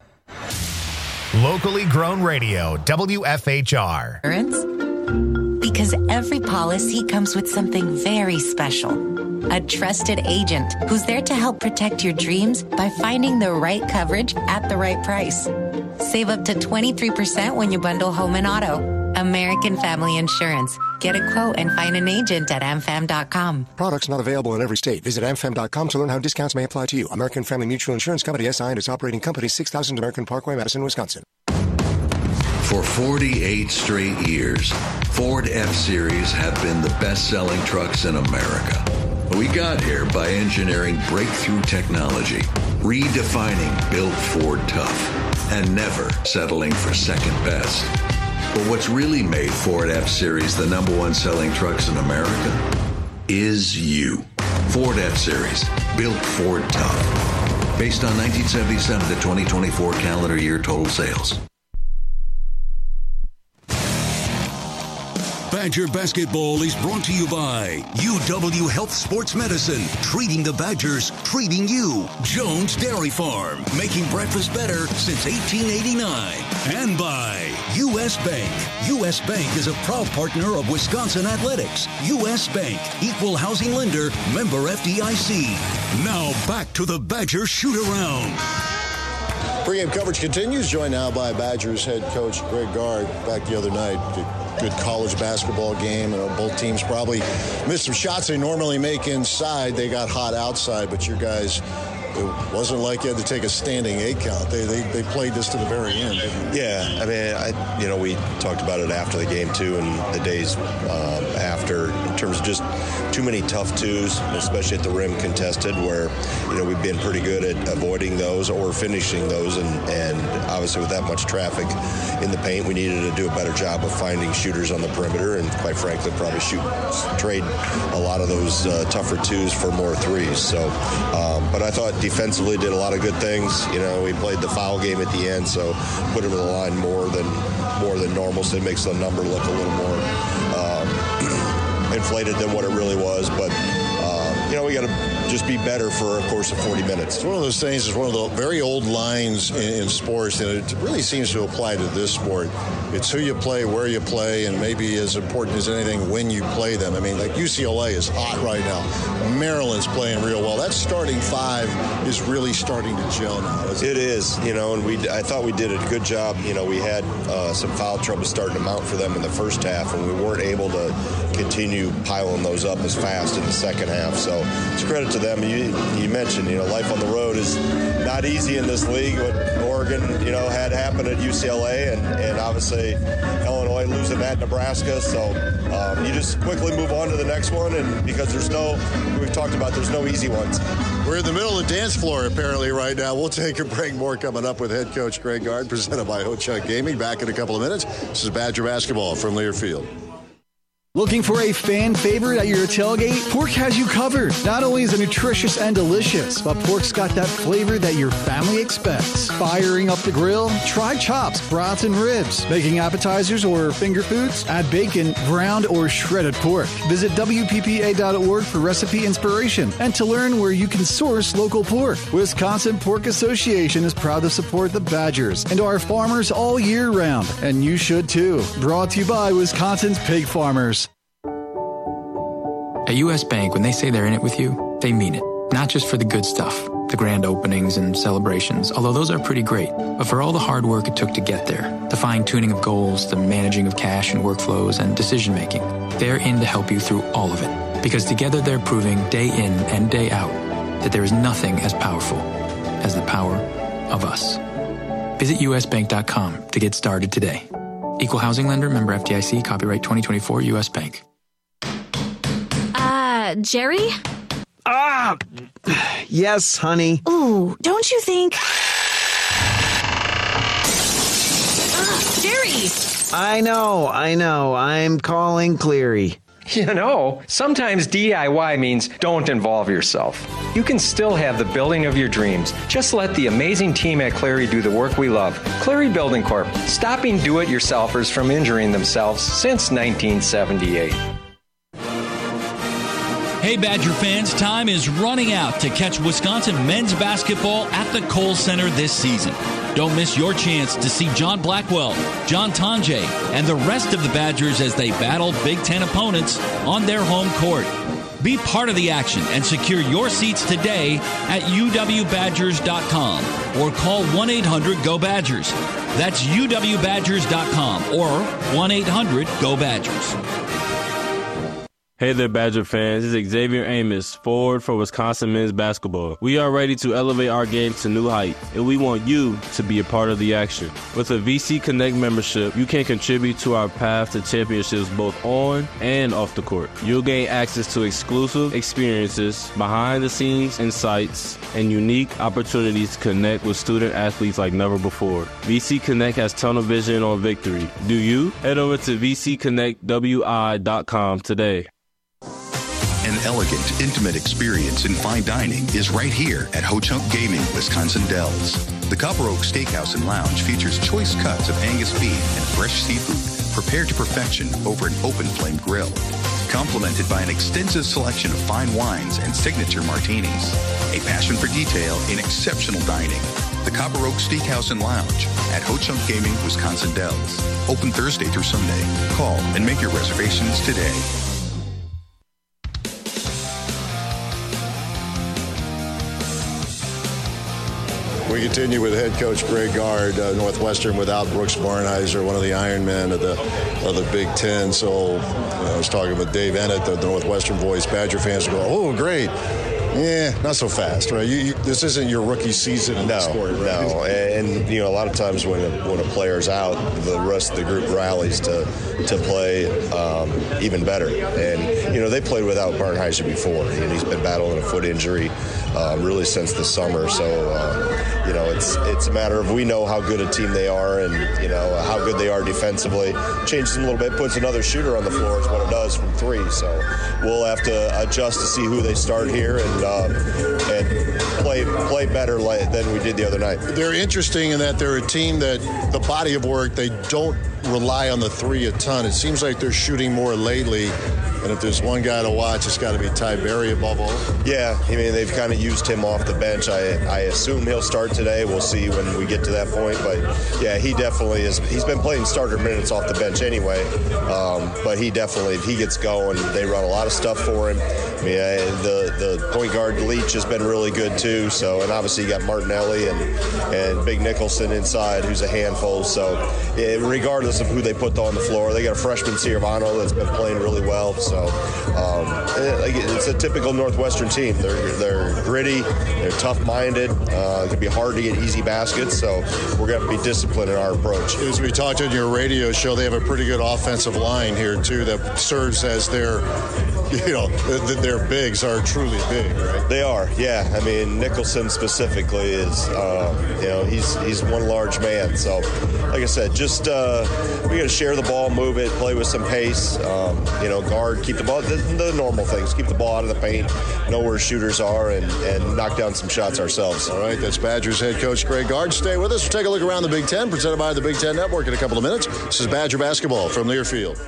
Locally grown radio, W F H R. Because every policy comes with something very special. A trusted agent who's there to help protect your dreams by finding the right coverage at the right price. Save up to twenty-three percent when you bundle home and auto. American Family Insurance. Get a quote and find an agent at am fam dot com. Products not available in every state. Visit am fam dot com to learn how discounts may apply to you. American Family Mutual Insurance Company, S I and its operating company, six thousand American Parkway, Madison, Wisconsin. For forty-eight straight years, Ford F-Series have been the best-selling trucks in America. We got here by engineering breakthrough technology, redefining Built Ford Tough, and never settling for second best. But what's really made Ford F-Series the number one selling trucks in America is you. Ford F-Series, built Ford tough. Based on nineteen seventy-seven to twenty twenty-four calendar year total sales. Badger basketball is brought to you by U W Health Sports Medicine, treating the Badgers, treating you. Jones Dairy Farm, making breakfast better since eighteen eighty-nine. And by U S Bank. U S Bank is a proud partner of Wisconsin Athletics. U S Bank, equal housing lender, member F D I C. Now back to the Badger shoot-around. Pre-game coverage continues, joined now by Badgers head coach Craig Gard. Back the other night, good college basketball game. And both teams probably missed some shots they normally make inside. They got hot outside, but your guys, it wasn't like you had to take a standing eight count. They they, they played this to the very end, didn't they? Yeah, I mean, I you know, we talked about it after the game, too, and the days um, after, in terms of just too many tough twos, especially at the rim contested, where, you know, we've been pretty good at avoiding those or finishing those, and, and obviously with that much traffic in the paint, we needed to do a better job of finding shooters on the perimeter, and quite frankly, probably shoot, trade a lot of those uh, tougher twos for more threes. So, um, but I thought defensively did a lot of good things. You know, we played the foul game at the end, so put him in the line more than more than normal, so it makes the number look a little more um, inflated than what it really was. But um, you know, we got to just be better for a course of forty minutes. It's one of those things, it's one of the very old lines in, in sports, and it really seems to apply to this sport. It's who you play, where you play, and maybe as important as anything, when you play them. I mean, like U C L A is hot right now. Maryland's playing real well. That starting five is really starting to gel now. It is, you know, and we I thought we did a good job. You know, we had uh, some foul trouble starting to mount for them in the first half, and we weren't able to continue piling those up as fast in the second half. So it's credit to them. You, you mentioned, you know, life on the road is not easy in this league. What Oregon, you know, had happen at U C L A, and, and obviously Illinois losing at Nebraska. So um, you just quickly move on to the next one, and because there's no, we've talked about, there's no easy ones. We're in the middle of the dance floor apparently right now. We'll take a break. More coming up with head coach Greg Gard, presented by Ho-Chunk Gaming. Back in a couple of minutes. This is Badger Basketball from Learfield. Looking for a fan favorite at your tailgate? Pork has you covered. Not only is it nutritious and delicious, but Pork's got that flavor that your family expects. Firing up the grill? Try chops, brats, and ribs. Making appetizers or finger foods? Add bacon, ground, or shredded pork. Visit W P P A dot org for recipe inspiration and to learn where you can source local pork. Wisconsin Pork Association is proud to support the Badgers and our farmers all year round, and you should too. Brought to you by Wisconsin's Pig Farmers. At U S. Bank, when they say they're in it with you, they mean it. Not just for the good stuff, the grand openings and celebrations, although those are pretty great, but for all the hard work it took to get there, the fine-tuning of goals, the managing of cash and workflows, and decision-making. They're in to help you through all of it, because together they're proving day in and day out that there is nothing as powerful as the power of us. Visit U S bank dot com to get started today. Equal housing lender, member F D I C, copyright twenty twenty-four, U S. Bank. Uh, Jerry? Ah! Yes, honey. Ooh, don't you think... uh, Jerry! I know, I know. I'm calling Cleary. You know, sometimes D I Y means don't involve yourself. You can still have the building of your dreams. Just let the amazing team at Cleary do the work we love. Cleary Building Corp, stopping do-it-yourselfers from injuring themselves since nineteen seventy-eight. Hey, Badger fans, time is running out to catch Wisconsin men's basketball at the Kohl Center this season. Don't miss your chance to see John Blackwell, John Tonje, and the rest of the Badgers as they battle Big Ten opponents on their home court. Be part of the action and secure your seats today at U W Badgers dot com or call one eight hundred G O Badgers. That's U W Badgers dot com or one eight hundred G O Badgers. Hey there, Badger fans. This is Xavier Amos, forward for Wisconsin men's basketball. We are ready to elevate our game to new heights, and we want you to be a part of the action. With a V C Connect membership, you can contribute to our path to championships both on and off the court. You'll gain access to exclusive experiences, behind-the-scenes insights, and unique opportunities to connect with student athletes like never before. V C Connect has tunnel vision on victory. Do you? Head over to V C Connect W I dot com today. An elegant, intimate experience in fine dining is right here at Ho-Chunk Gaming, Wisconsin Dells. The Copper Oak Steakhouse and Lounge features choice cuts of Angus beef and fresh seafood prepared to perfection over an open flame grill, complemented by an extensive selection of fine wines and signature martinis. A passion for detail in exceptional dining. The Copper Oak Steakhouse and Lounge at Ho-Chunk Gaming, Wisconsin Dells. Open Thursday through Sunday. Call and make your reservations today. We continue with head coach Greg Gard, uh, Northwestern without Brooks Barnhizer, one of the Iron Men of the of the Big Ten. So uh, I was talking with Dave Ennett, the, the Northwestern voice. Badger fans go, "Oh, great." Yeah, not so fast, right? You, you, this isn't your rookie season in no, the sport, right? No, and you know a lot of times when a, when a player's out, the rest of the group rallies to to play um, even better. And you know they played without Barnhizer before, and he's been battling a foot injury uh, really since the summer. So uh, you know it's it's a matter of we know how good a team they are, and you know how good they are defensively. Changes them a little bit, puts another shooter on the floor is what it does from three. So we'll have to adjust to see who they start here, and uh, and play play better than we did the other night. They're interesting in that they're a team that the body of work, they don't rely on the three a ton. It seems like they're shooting more lately, and if there's one guy to watch, it's got to be Ty Berry above all. Yeah, I mean, they've kind of used him off the bench. I I assume he'll start today. We'll see when we get to that point. But, yeah, he definitely is. He's been playing starter minutes off the bench anyway, um, but he definitely, if he gets going, they run a lot of stuff for him. I mean, I, the, the point guard Leach has been really good, too. So, and obviously you got Martinelli and, and Big Nicholson inside, who's a handful. So, yeah, regardless of who they put on the floor, they got a freshman, Ciravano, that's been playing really well. So, um, it's a typical Northwestern team. They're they're gritty, they're tough-minded. Uh, it can be hard to get easy baskets, so we're going to be disciplined in our approach. As we talked on your radio show, they have a pretty good offensive line here, too, that serves as their, you know, their bigs are truly big, right? They are, yeah. I mean, Nicholson specifically is, uh, you know, he's he's one large man. So, like I said, just uh, we got to share the ball, move it, play with some pace, um, you know, guard, keep the ball, the, the normal things, keep the ball out of the paint, know where shooters are, and, and knock down some shots ourselves. All right, that's Badgers head coach Greg Gard. Stay with us. We'll take a look around the Big Ten, presented by the Big Ten Network in a couple of minutes. This is Badger basketball from Learfield.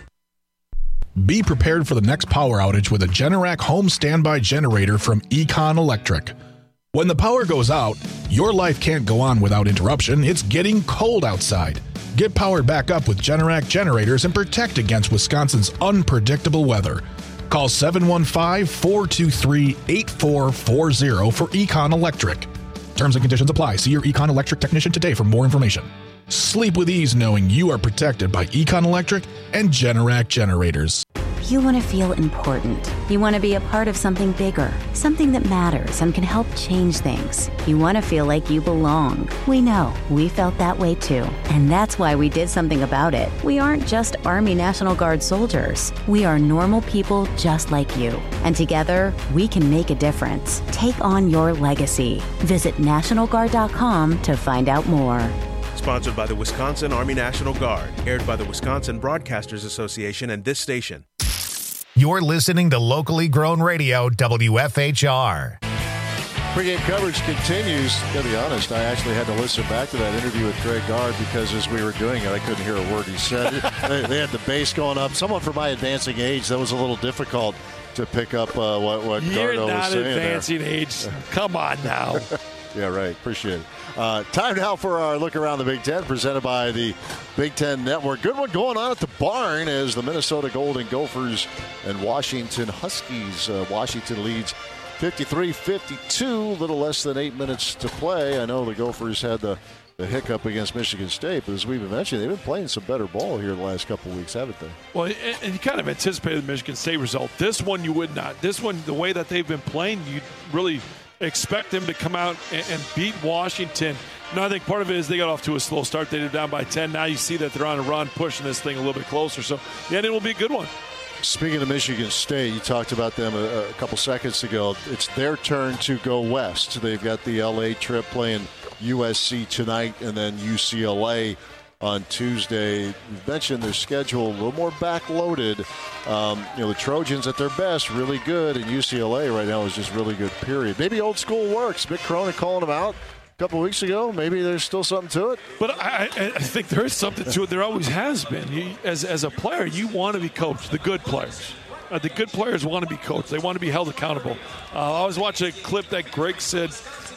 Be prepared for the next power outage with a Generac home standby generator from Econ Electric. When the power goes out, your life can't go on without interruption. It's getting cold outside. Get powered back up with Generac generators and protect against Wisconsin's unpredictable weather. Call seven one five, four two three, eight four four zero for Econ Electric. Terms and conditions apply. See your Econ Electric technician today for more information. Sleep with ease knowing you are protected by Econ Electric and Generac generators. You want to feel important. You want to be a part of something bigger, something that matters and can help change things. You want to feel like you belong. We know. We felt that way too. And that's why we did something about it. We aren't just Army National Guard soldiers. We are normal people just like you. And together, we can make a difference. Take on your legacy. Visit National Guard dot com to find out more. Sponsored by the Wisconsin Army National Guard. Aired by the Wisconsin Broadcasters Association and this station. You're listening to locally grown radio, W F H R. Pre-game coverage continues. To be honest, I actually had to listen back to that interview with Greg Gard because as we were doing it, I couldn't hear a word he said. they, they had the bass going up. Someone for my advancing age, that was a little difficult to pick up uh, what, what Gardo was saying. You're not advancing there. Age. Come on now. Yeah, right. Appreciate it. Uh, time now for our look around the Big Ten, presented by the Big Ten Network. Good one going on at the barn as the Minnesota Golden Gophers and Washington Huskies. Uh, Washington leads fifty-three fifty-two, a little less than eight minutes to play. I know the Gophers had the, the hiccup against Michigan State, but as we've mentioned, they've been playing some better ball here the last couple of weeks, haven't they? Well, and you kind of anticipated the Michigan State result. This one you would not. This one, the way that they've been playing, you really expect them to come out and, and beat Washington. Now, I think part of it is they got off to a slow start. They were down by ten. Now you see that they're on a run, pushing this thing a little bit closer. So, yeah, it will be a good one. Speaking of Michigan State, you talked about them a, a couple seconds ago. It's their turn to go west. They've got the L A trip, playing U S C tonight and then U C L A on Tuesday. You mentioned their schedule a little more backloaded. Um, you know, the Trojans at their best, really good, and U C L A right now is just really good, period. Maybe old school works. Mick Cronin calling them out a couple of weeks ago. Maybe there's still something to it. But I, I think there is something to it. There always has been. You, as, as a player, you want to be coached, the good players. Uh, the good players want to be coached. They want to be held accountable. Uh, I was watching a clip that Greg said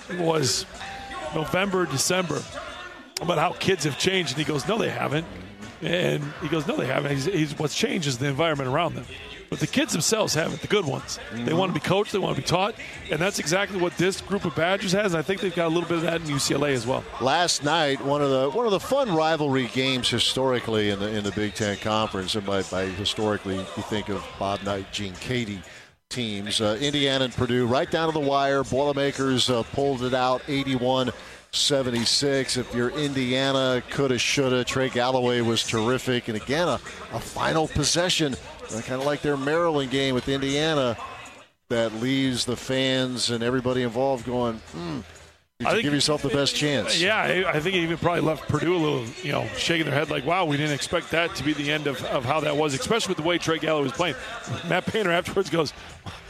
was November, December, about how kids have changed, and he goes, no, they haven't. And he goes, no, they haven't. He's, he's, what's changed is the environment around them. But the kids themselves haven't, the good ones. Mm-hmm. They want to be coached, they want to be taught, and that's exactly what this group of Badgers has. I think they've got a little bit of that in U C L A as well. Last night, one of the one of the fun rivalry games historically in the in the Big Ten Conference, and by, by historically you think of Bob Knight, Gene Cady teams. Uh, Indiana and Purdue right down to the wire. Boilermakers uh, pulled it out eighty-one seventy-six. If you're Indiana, coulda, shoulda. Trey Galloway was terrific. And again, a, a final possession, uh, kind of like their Maryland game with Indiana, that leaves the fans and everybody involved going, hmm, you should give yourself the best chance. Yeah, I think it even probably left Purdue a little, you know, shaking their head like, wow, we didn't expect that to be the end of, of how that was, especially with the way Trey Galloway was playing. Matt Painter afterwards goes,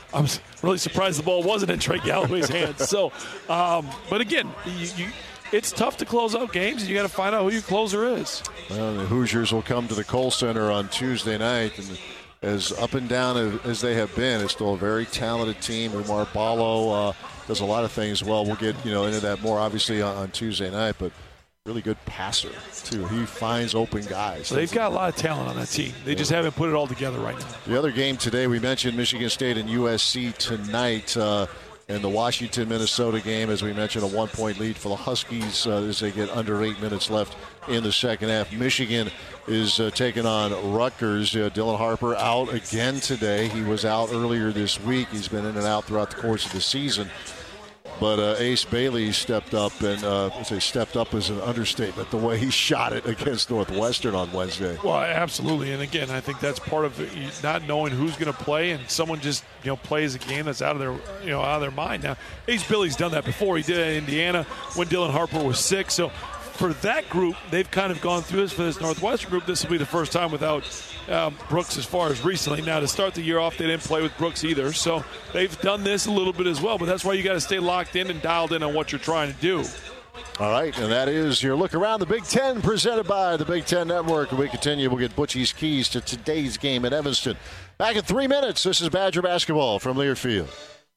I'm really surprised the ball wasn't in Trey Galloway's hands. So, um, but again, you, you, it's tough to close out games, and you got to find out who your closer is. Well, the Hoosiers will come to the Kohl Center on Tuesday night, and as up and down as they have been, it's still a very talented team. Umar Ballo uh, does a lot of things well. We'll get you know into that more obviously on, on Tuesday night, but really good passer too. He finds open guys. So they've got a lot of talent on that team. They just haven't put it all together right now. The other game today, we mentioned Michigan State and U S C tonight. Uh, and the Washington-Minnesota game, as we mentioned, a one-point lead for the Huskies uh, as they get under eight minutes left in the second half. Michigan is uh, taking on Rutgers. Uh, Dylan Harper out again today. He was out earlier this week. He's been in and out throughout the course of the season. But uh, Ace Bailey stepped up, and uh, say stepped up is an understatement, the way he shot it against Northwestern on Wednesday. Well, absolutely. And again, I think that's part of it, not knowing who's going to play, and someone just you know plays a game that's out of their you know out of their mind. Now, Ace Bailey's done that before. He did it in Indiana when Dylan Harper was sick. So for that group, they've kind of gone through this. For this Northwestern group, this will be the first time without um, Brooks as far as recently. Now, to start the year off, they didn't play with Brooks either. So they've done this a little bit as well. But that's why you got to stay locked in and dialed in on what you're trying to do. All right, and that is your look around the Big Ten presented by the Big Ten Network. We continue. We'll get Butchie's keys to today's game at Evanston. Back in three minutes, this is Badger basketball from Learfield.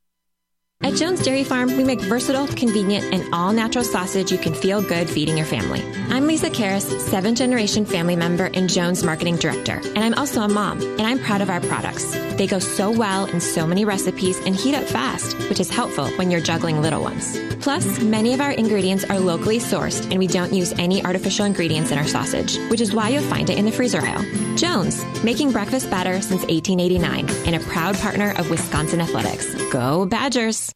At Jones Dairy Farm, we make versatile, convenient, and all-natural sausage you can feel good feeding your family. I'm Lisa Karras, seventh-generation family member and Jones Marketing Director, and I'm also a mom, and I'm proud of our products. They go so well in so many recipes and heat up fast, which is helpful when you're juggling little ones. Plus, many of our ingredients are locally sourced, and we don't use any artificial ingredients in our sausage, which is why you'll find it in the freezer aisle. Jones, making breakfast better since eighteen eighty-nine, and a proud partner of Wisconsin Athletics. Go Badgers!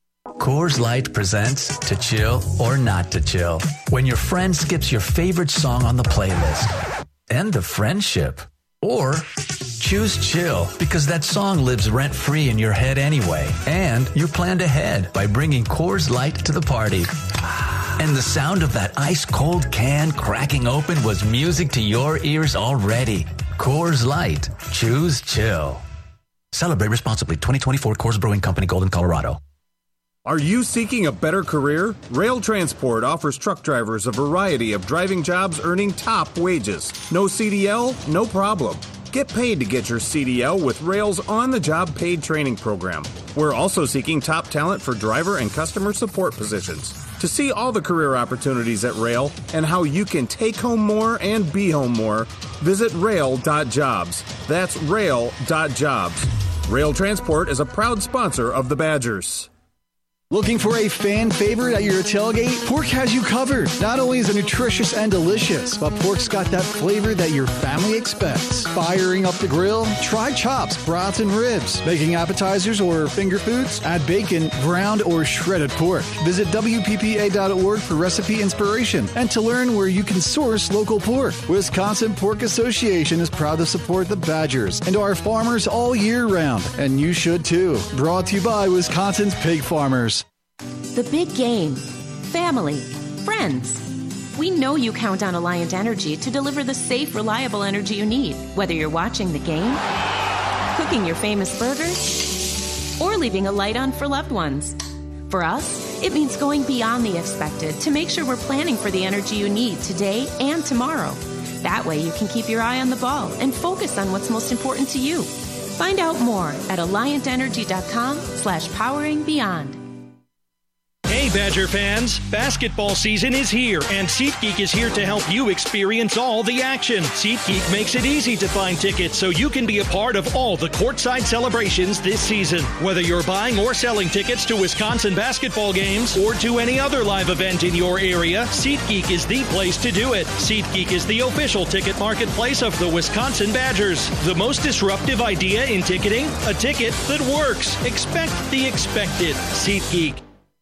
Coors Light presents To Chill or Not to Chill. When your friend skips your favorite song on the playlist. End of friendship. Or choose chill because that song lives rent-free in your head anyway. And you're planned ahead by bringing Coors Light to the party. And the sound of that ice-cold can cracking open was music to your ears already. Coors Light. Choose chill. Celebrate responsibly. twenty twenty-four Coors Brewing Company, Golden, Colorado. Are you seeking a better career? Rail Transport offers truck drivers a variety of driving jobs earning top wages. No C D L? No problem. Get paid to get your C D L with Rail's on-the-job paid training program. We're also seeking top talent for driver and customer support positions. To see all the career opportunities at Rail and how you can take home more and be home more, visit rail dot jobs. That's rail dot jobs. Rail Transport is a proud sponsor of the Badgers. Looking for a fan favorite at your tailgate? Pork has you covered. Not only is it nutritious and delicious, but pork's got that flavor that your family expects. Firing up the grill? Try chops, brats, and ribs. Making appetizers or finger foods? Add bacon, ground, or shredded pork. Visit W P P A dot org for recipe inspiration and to learn where you can source local pork. Wisconsin Pork Association is proud to support the Badgers and our farmers all year round, and you should too. Brought to you by Wisconsin's Pig Farmers. The big game. Family. Friends. We know you count on Alliant Energy to deliver the safe, reliable energy you need, whether you're watching the game, cooking your famous burgers, or leaving a light on for loved ones. For us, it means going beyond the expected to make sure we're planning for the energy you need today and tomorrow. That way you can keep your eye on the ball and focus on what's most important to you. Find out more at alliant energy dot com slash powering beyond. Hey Badger fans, basketball season is here and SeatGeek is here to help you experience all the action. SeatGeek makes it easy to find tickets so you can be a part of all the courtside celebrations this season. Whether you're buying or selling tickets to Wisconsin basketball games or to any other live event in your area, SeatGeek is the place to do it. SeatGeek is the official ticket marketplace of the Wisconsin Badgers. The most disruptive idea in ticketing? A ticket that works. Expect the expected. SeatGeek.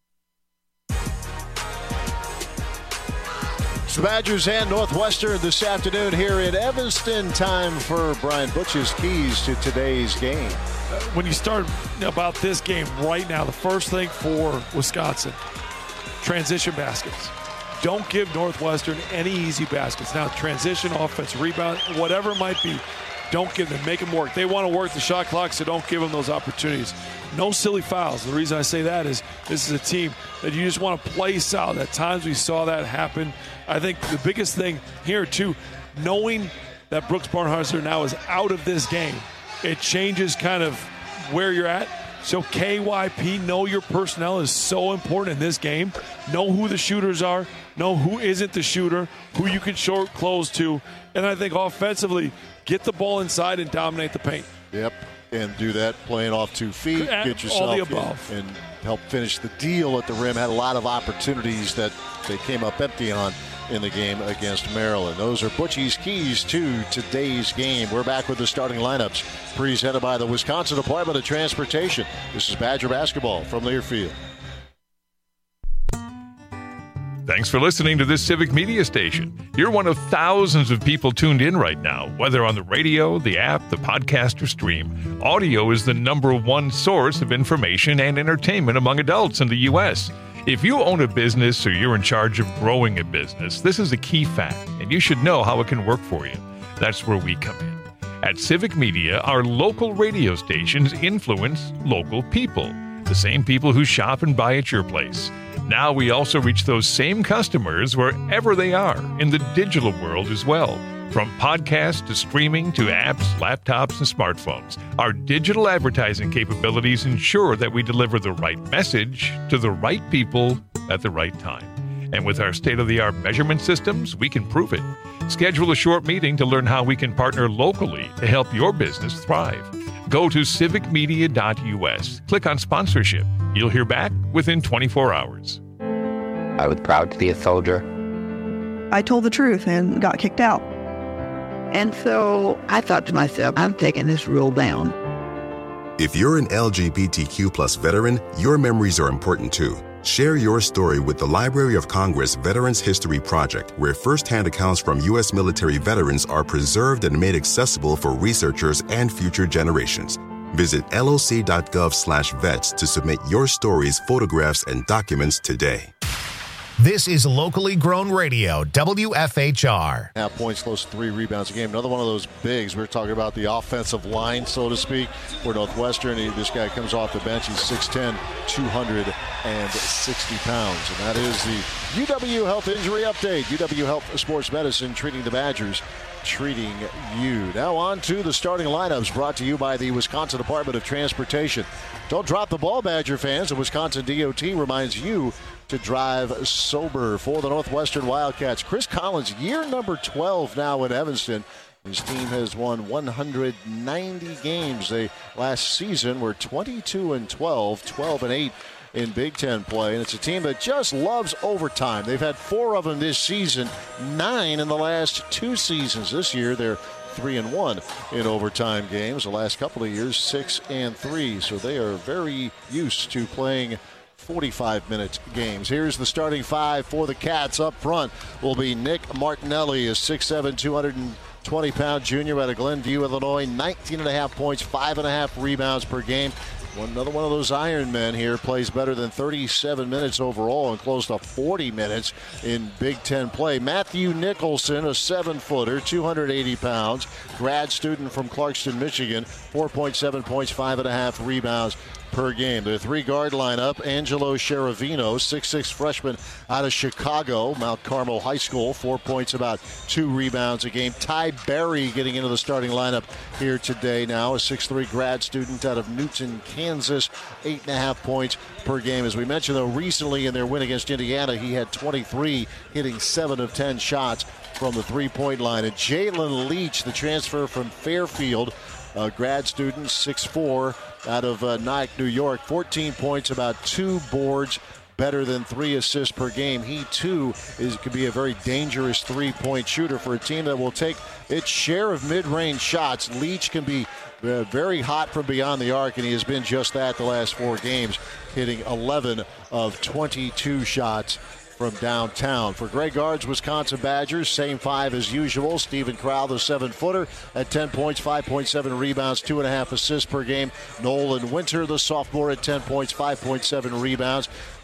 The Badgers and Northwestern this afternoon here in Evanston. Time for Brian Butch's keys to today's game. When you start about this game right now, the first thing for Wisconsin, transition baskets. Don't give Northwestern any easy baskets. Now, transition, offense, rebound, whatever it might be, don't give them, make them work. They want to work the shot clock, so don't give them those opportunities. No silly fouls. The reason I say that is this is a team that you just want to play solid. At times we saw that happen. I think the biggest thing here, too, knowing that Brooks Barnharzer now is out of this game, it changes kind of where you're at. So K Y P, know your personnel is so important in this game. Know who the shooters are. Know who isn't the shooter, who you can short close to. And I think offensively, get the ball inside and dominate the paint. Yep, and do that playing off two feet. Get yourself all the above. And help finish the deal at the rim. Had a lot of opportunities that they came up empty on in the game against Maryland. Those are Butchie's keys to today's game. We're back with the starting lineups, presented by the Wisconsin Department of Transportation. This is Badger basketball from Learfield. Thanks for listening to this Civic Media station. You're one of thousands of people tuned in right now, whether on the radio, the app, the podcast, or stream. Audio is the number one source of information and entertainment among adults in the U S If you own a business or you're in charge of growing a business, this is a key fact, and you should know how it can work for you. That's where we come in. At Civic Media, our local radio stations influence local people, the same people who shop and buy at your place. Now we also reach those same customers wherever they are in the digital world as well. From podcasts to streaming to apps, laptops, and smartphones, our digital advertising capabilities ensure that we deliver the right message to the right people at the right time. And with our state-of-the-art measurement systems, we can prove it. Schedule a short meeting to learn how we can partner locally to help your business thrive. Go to civic media dot u s. Click on sponsorship. You'll hear back within twenty-four hours. I was proud to be a soldier. I told the truth and got kicked out. And so I thought to myself, I'm taking this rule down. If you're an L G B T Q plus veteran, your memories are important too. Share your story with the Library of Congress Veterans History Project, where firsthand accounts from U S military veterans are preserved and made accessible for researchers and future generations. Visit L O C dot gov slash vets to submit your stories, photographs, and documents today. This is locally grown radio, W F H R. Half points, close to three rebounds a game. Another one of those bigs. We're talking about the offensive line, so to speak, for Northwestern. He, this guy comes off the bench. He's six ten, two hundred sixty pounds. And that is the U W Health Injury Update. U W Health Sports Medicine, treating the Badgers, treating you. Now on to the starting lineups, brought to you by the Wisconsin Department of Transportation. Don't drop the ball, Badger fans. The Wisconsin D O T reminds you to drive sober. For the Northwestern Wildcats, Chris Collins, year number twelve now in Evanston. His team has won one hundred ninety games. They last season were twenty-two and twelve, twelve and eight in Big Ten play. And it's a team that just loves overtime. They've had four of them this season, nine in the last two seasons. This year they're three and one in overtime games. The last couple of years, six and three. So they are very used to playing forty-five minute games. Here's the starting five for the Cats. Up front will be Nick Martinelli, a six seven, two hundred twenty pound junior out of Glenview, Illinois. nineteen and a half points, five and a half rebounds per game. One, another one of those Iron Men here, plays better than thirty-seven minutes overall and close to forty minutes in Big Ten play. Matthew Nicholson, a seven footer, two hundred eighty pounds, grad student from Clarkston, Michigan. four point seven points, five and a half rebounds per game. The three-guard lineup, Angelo Cheravino, six six freshman out of Chicago, Mount Carmel High School, four points, about two rebounds a game. Ty Berry getting into the starting lineup here today now, a six three grad student out of Newton, Kansas, eight and a half points per game. As we mentioned, though, recently in their win against Indiana, he had twenty-three, hitting seven of ten shots from the three-point line. And Jalen Leach, the transfer from Fairfield, a grad student, six four, out of uh, Nyack, New York, fourteen points, about two boards, better than three assists per game. He, too, is could be a very dangerous three-point shooter for a team that will take its share of mid-range shots. Leach can be uh, very hot from beyond the arc, and he has been just that the last four games, hitting eleven of twenty-two shots from downtown. For Greg Gard's Wisconsin Badgers, same five as usual. Stephen Crowell, the seven-footer, at ten points, five point seven rebounds, two and a half assists per game. Nolan Winter, the sophomore, at ten points, five point seven rebounds.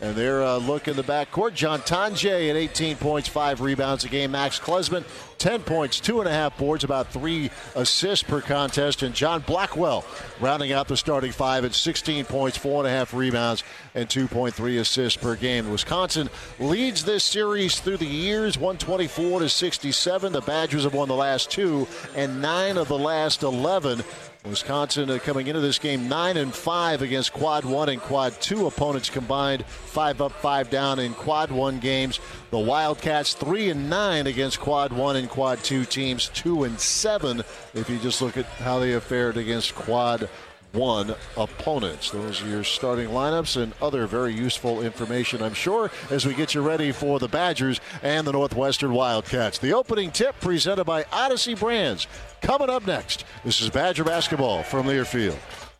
And their uh, look in the backcourt, John Tonje at eighteen points, five rebounds a game. Max Klesman, ten points, two and a half boards, about three assists per contest. And John Blackwell rounding out the starting five at sixteen points, four and a half rebounds, and two point three assists per game. Wisconsin leads this series through the years, one twenty-four to sixty-seven. The Badgers have won the last two and nine of the last eleven. Wisconsin uh, coming into this game nine and five against quad one and quad two opponents combined, five up, five down in quad one games. The Wildcats three and nine against quad one and quad two teams, two and seven if you just look at how they have fared against quad one opponents. Those are your starting lineups and other very useful information, I'm sure, as we get you ready for the Badgers and the Northwestern Wildcats. The opening tip presented by Odyssey Brands. Coming up next, this is Badger basketball from Learfield.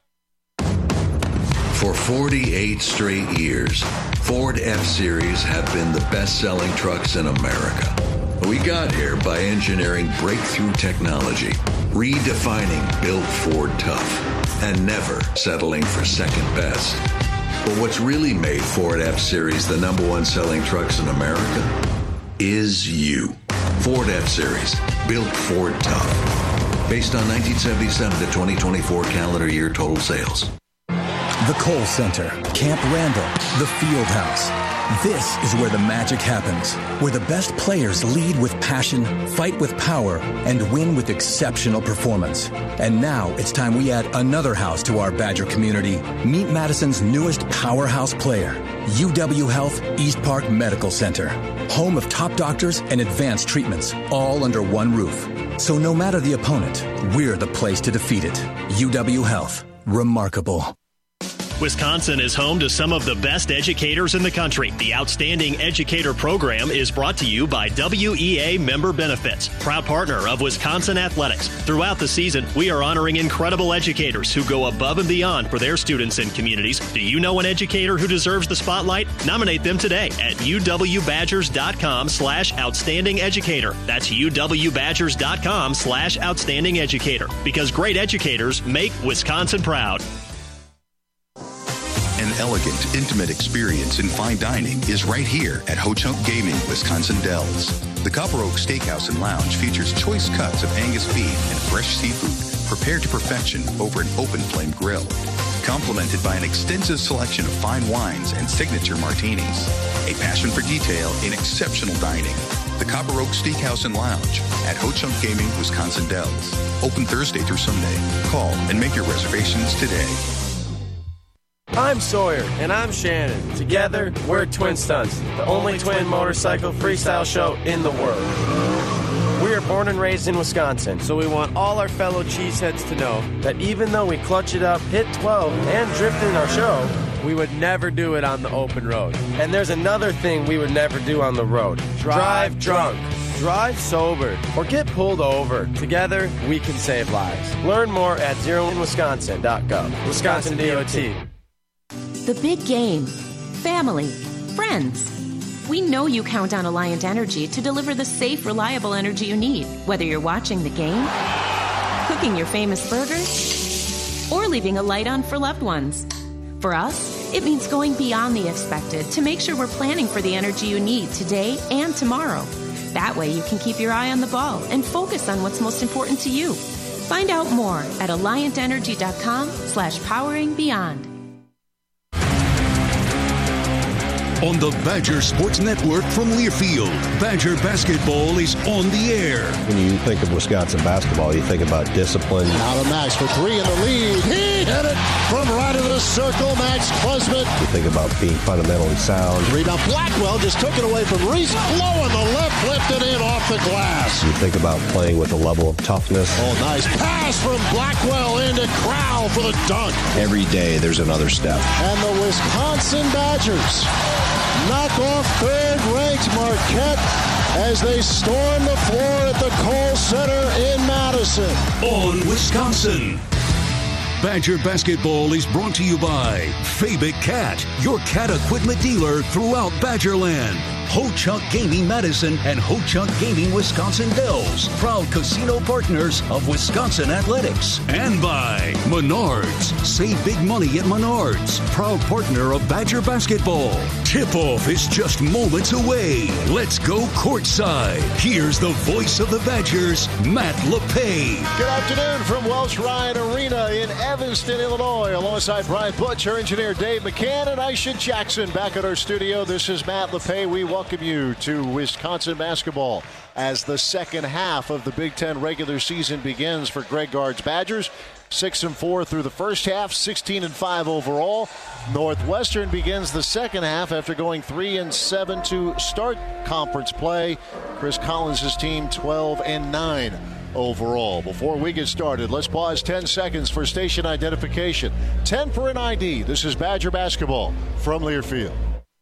For forty-eight straight years, Ford F-Series have been the best-selling trucks in America. We got here by engineering breakthrough technology, redefining Built Ford Tough, and never settling for second best. But what's really made Ford F-Series the number one selling trucks in America is you. Ford F-Series, Built Ford Tough. Based on nineteen seventy-seven to twenty twenty-four calendar year total sales. The Kohl Center, Camp Randall, the Field House. This is where the magic happens, where the best players lead with passion, fight with power, and win with exceptional performance. And now it's time we add another house to our Badger community. Meet Madison's newest powerhouse player, U W Health East Park Medical Center. Home of top doctors and advanced treatments, all under one roof. So no matter the opponent, we're the place to defeat it. U W Health. Remarkable. Wisconsin is home to some of the best educators in the country. The Outstanding Educator Program is brought to you by W E A Member Benefits, proud partner of Wisconsin Athletics. Throughout the season, we are honoring incredible educators who go above and beyond for their students and communities. Do you know an educator who deserves the spotlight? Nominate them today at uwbadgers.com slash outstanding educator. That's uwbadgers.com slash outstanding educator. Because great educators make Wisconsin proud. An elegant, intimate experience in fine dining is right here at Ho Chunk Gaming, Wisconsin Dells. The Copper Oak Steakhouse and Lounge features choice cuts of Angus beef and fresh seafood prepared to perfection over an open flame grill. Complemented by an extensive selection of fine wines and signature martinis. A passion for detail in exceptional dining. The Copper Oak Steakhouse and Lounge at Ho Chunk Gaming, Wisconsin Dells. Open Thursday through Sunday. Call and make your reservations today. I'm Sawyer. And I'm Shannon. Together, we're Twin Stunts, the only twin motorcycle freestyle show in the world. We are born and raised in Wisconsin, so we want all our fellow cheeseheads to know that even though we clutch it up, hit twelve, and drift in our show, we would never do it on the open road. And there's another thing we would never do on the road. Drive drunk. Drive sober or get pulled over. Together, we can save lives. Learn more at zero in wisconsin dot gov. Wisconsin D O T. The big game. Family. Friends. We know you count on Alliant Energy to deliver the safe, reliable energy you need, whether you're watching the game, cooking your famous burgers, or leaving a light on for loved ones. For us, it means going beyond the expected to make sure we're planning for the energy you need today and tomorrow. That way you can keep your eye on the ball and focus on what's most important to you. Find out more at alliant energy dot com slash powering beyond. On the Badger Sports Network from Learfield, Badger basketball is on the air. When you think of Wisconsin basketball, you think about discipline. Now to Max for three in the lead. He hit it from right into the circle. Max Klesman. You think about being fundamentally sound. Rebound. Blackwell just took it away from Reese. Low on the left, lifted in off the glass. You think about playing with a level of toughness. Oh, nice pass from Blackwell into Crowell for the dunk. Every day there's another step. And the Wisconsin Badgers knock off third-ranked Marquette as they storm the floor at the Kohl Center in Madison. On Wisconsin. Badger basketball is brought to you by Fabic Cat, your cat equipment dealer throughout Badgerland. Ho Chunk Gaming Madison and Ho Chunk Gaming Wisconsin Dells, proud casino partners of Wisconsin Athletics. And by Menards. Save big money at Menards, proud partner of Badger basketball. Tip-off is just moments away. Let's go courtside. Here's the voice of the Badgers, Matt LePay. Good afternoon from Welsh Ryan Arena in Evanston, Illinois. Alongside Brian Butch, our engineer Dave McCann, and Aisha Jackson back at our studio. This is Matt LePay. We welcome you to Wisconsin basketball as the second half of the Big Ten regular season begins for Greg Gard's Badgers. Six and four through the first half, sixteen and five overall. Northwestern begins the second half after going three and seven to start conference play. Chris Collins' team twelve and nine overall. Before we get started, let's pause ten seconds for station identification. ten for an I D. This is Badger basketball from Learfield.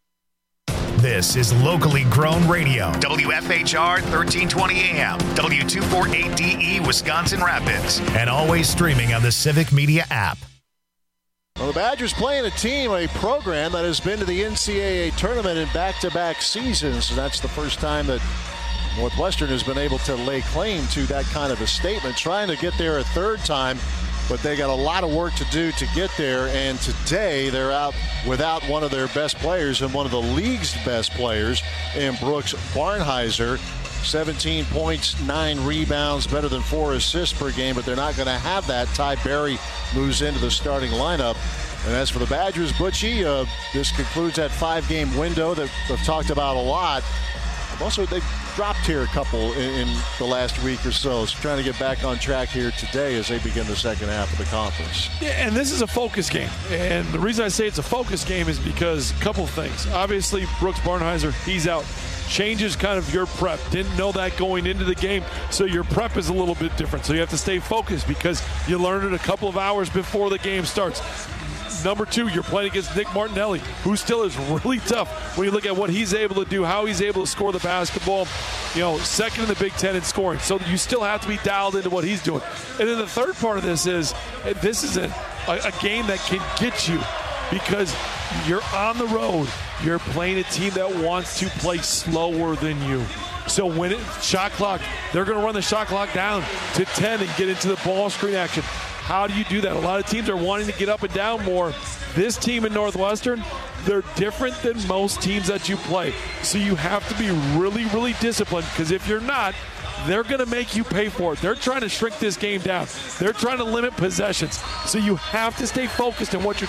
This is locally grown radio. W F H R thirteen twenty A M, W two forty-eight D E, Wisconsin Rapids, and always streaming on the Civic Media app. Well, the Badgers playing a team, a program that has been to the N C double A tournament in back-to-back seasons. And that's the first time that Northwestern has been able to lay claim to that kind of a statement. Trying to get there a third time, but they got a lot of work to do to get there. And today they're out without one of their best players and one of the league's best players in Brooks Barnhizer. seventeen points, nine rebounds, better than four assists per game, but they're not going to have that. Ty Berry moves into the starting lineup. And as for the Badgers, Butchie, uh, this concludes that five-game window that we've talked about a lot. Also, they dropped here a couple in, in the last week or so, so trying to get back on track here today as they begin the second half of the conference. Yeah, and this is a focus game. And the reason I say it's a focus game is because a couple of things. Obviously, Brooks Barnhizer, he's out. Changes kind of your prep. Didn't know that going into the game, so your prep is a little bit different. So you have to stay focused because you learned it a couple of hours before the game starts. Number two, you're playing against Nick Martinelli, who still is really tough when you look at what he's able to do, how he's able to score the basketball. You know, second in the Big Ten in scoring. So you still have to be dialed into what he's doing. And then the third part of this is, this is a, a, a game that can get you because you're on the road. You're playing a team that wants to play slower than you. So when it shot clock, they're going to run the shot clock down to ten and get into the ball screen action. How do you do that? A lot of teams are wanting to get up and down more. This team in Northwestern, they're different than most teams that you play. So you have to be really, really disciplined because if you're not, they're going to make you pay for it. They're trying to shrink this game down. They're trying to limit possessions. So you have to stay focused on what you're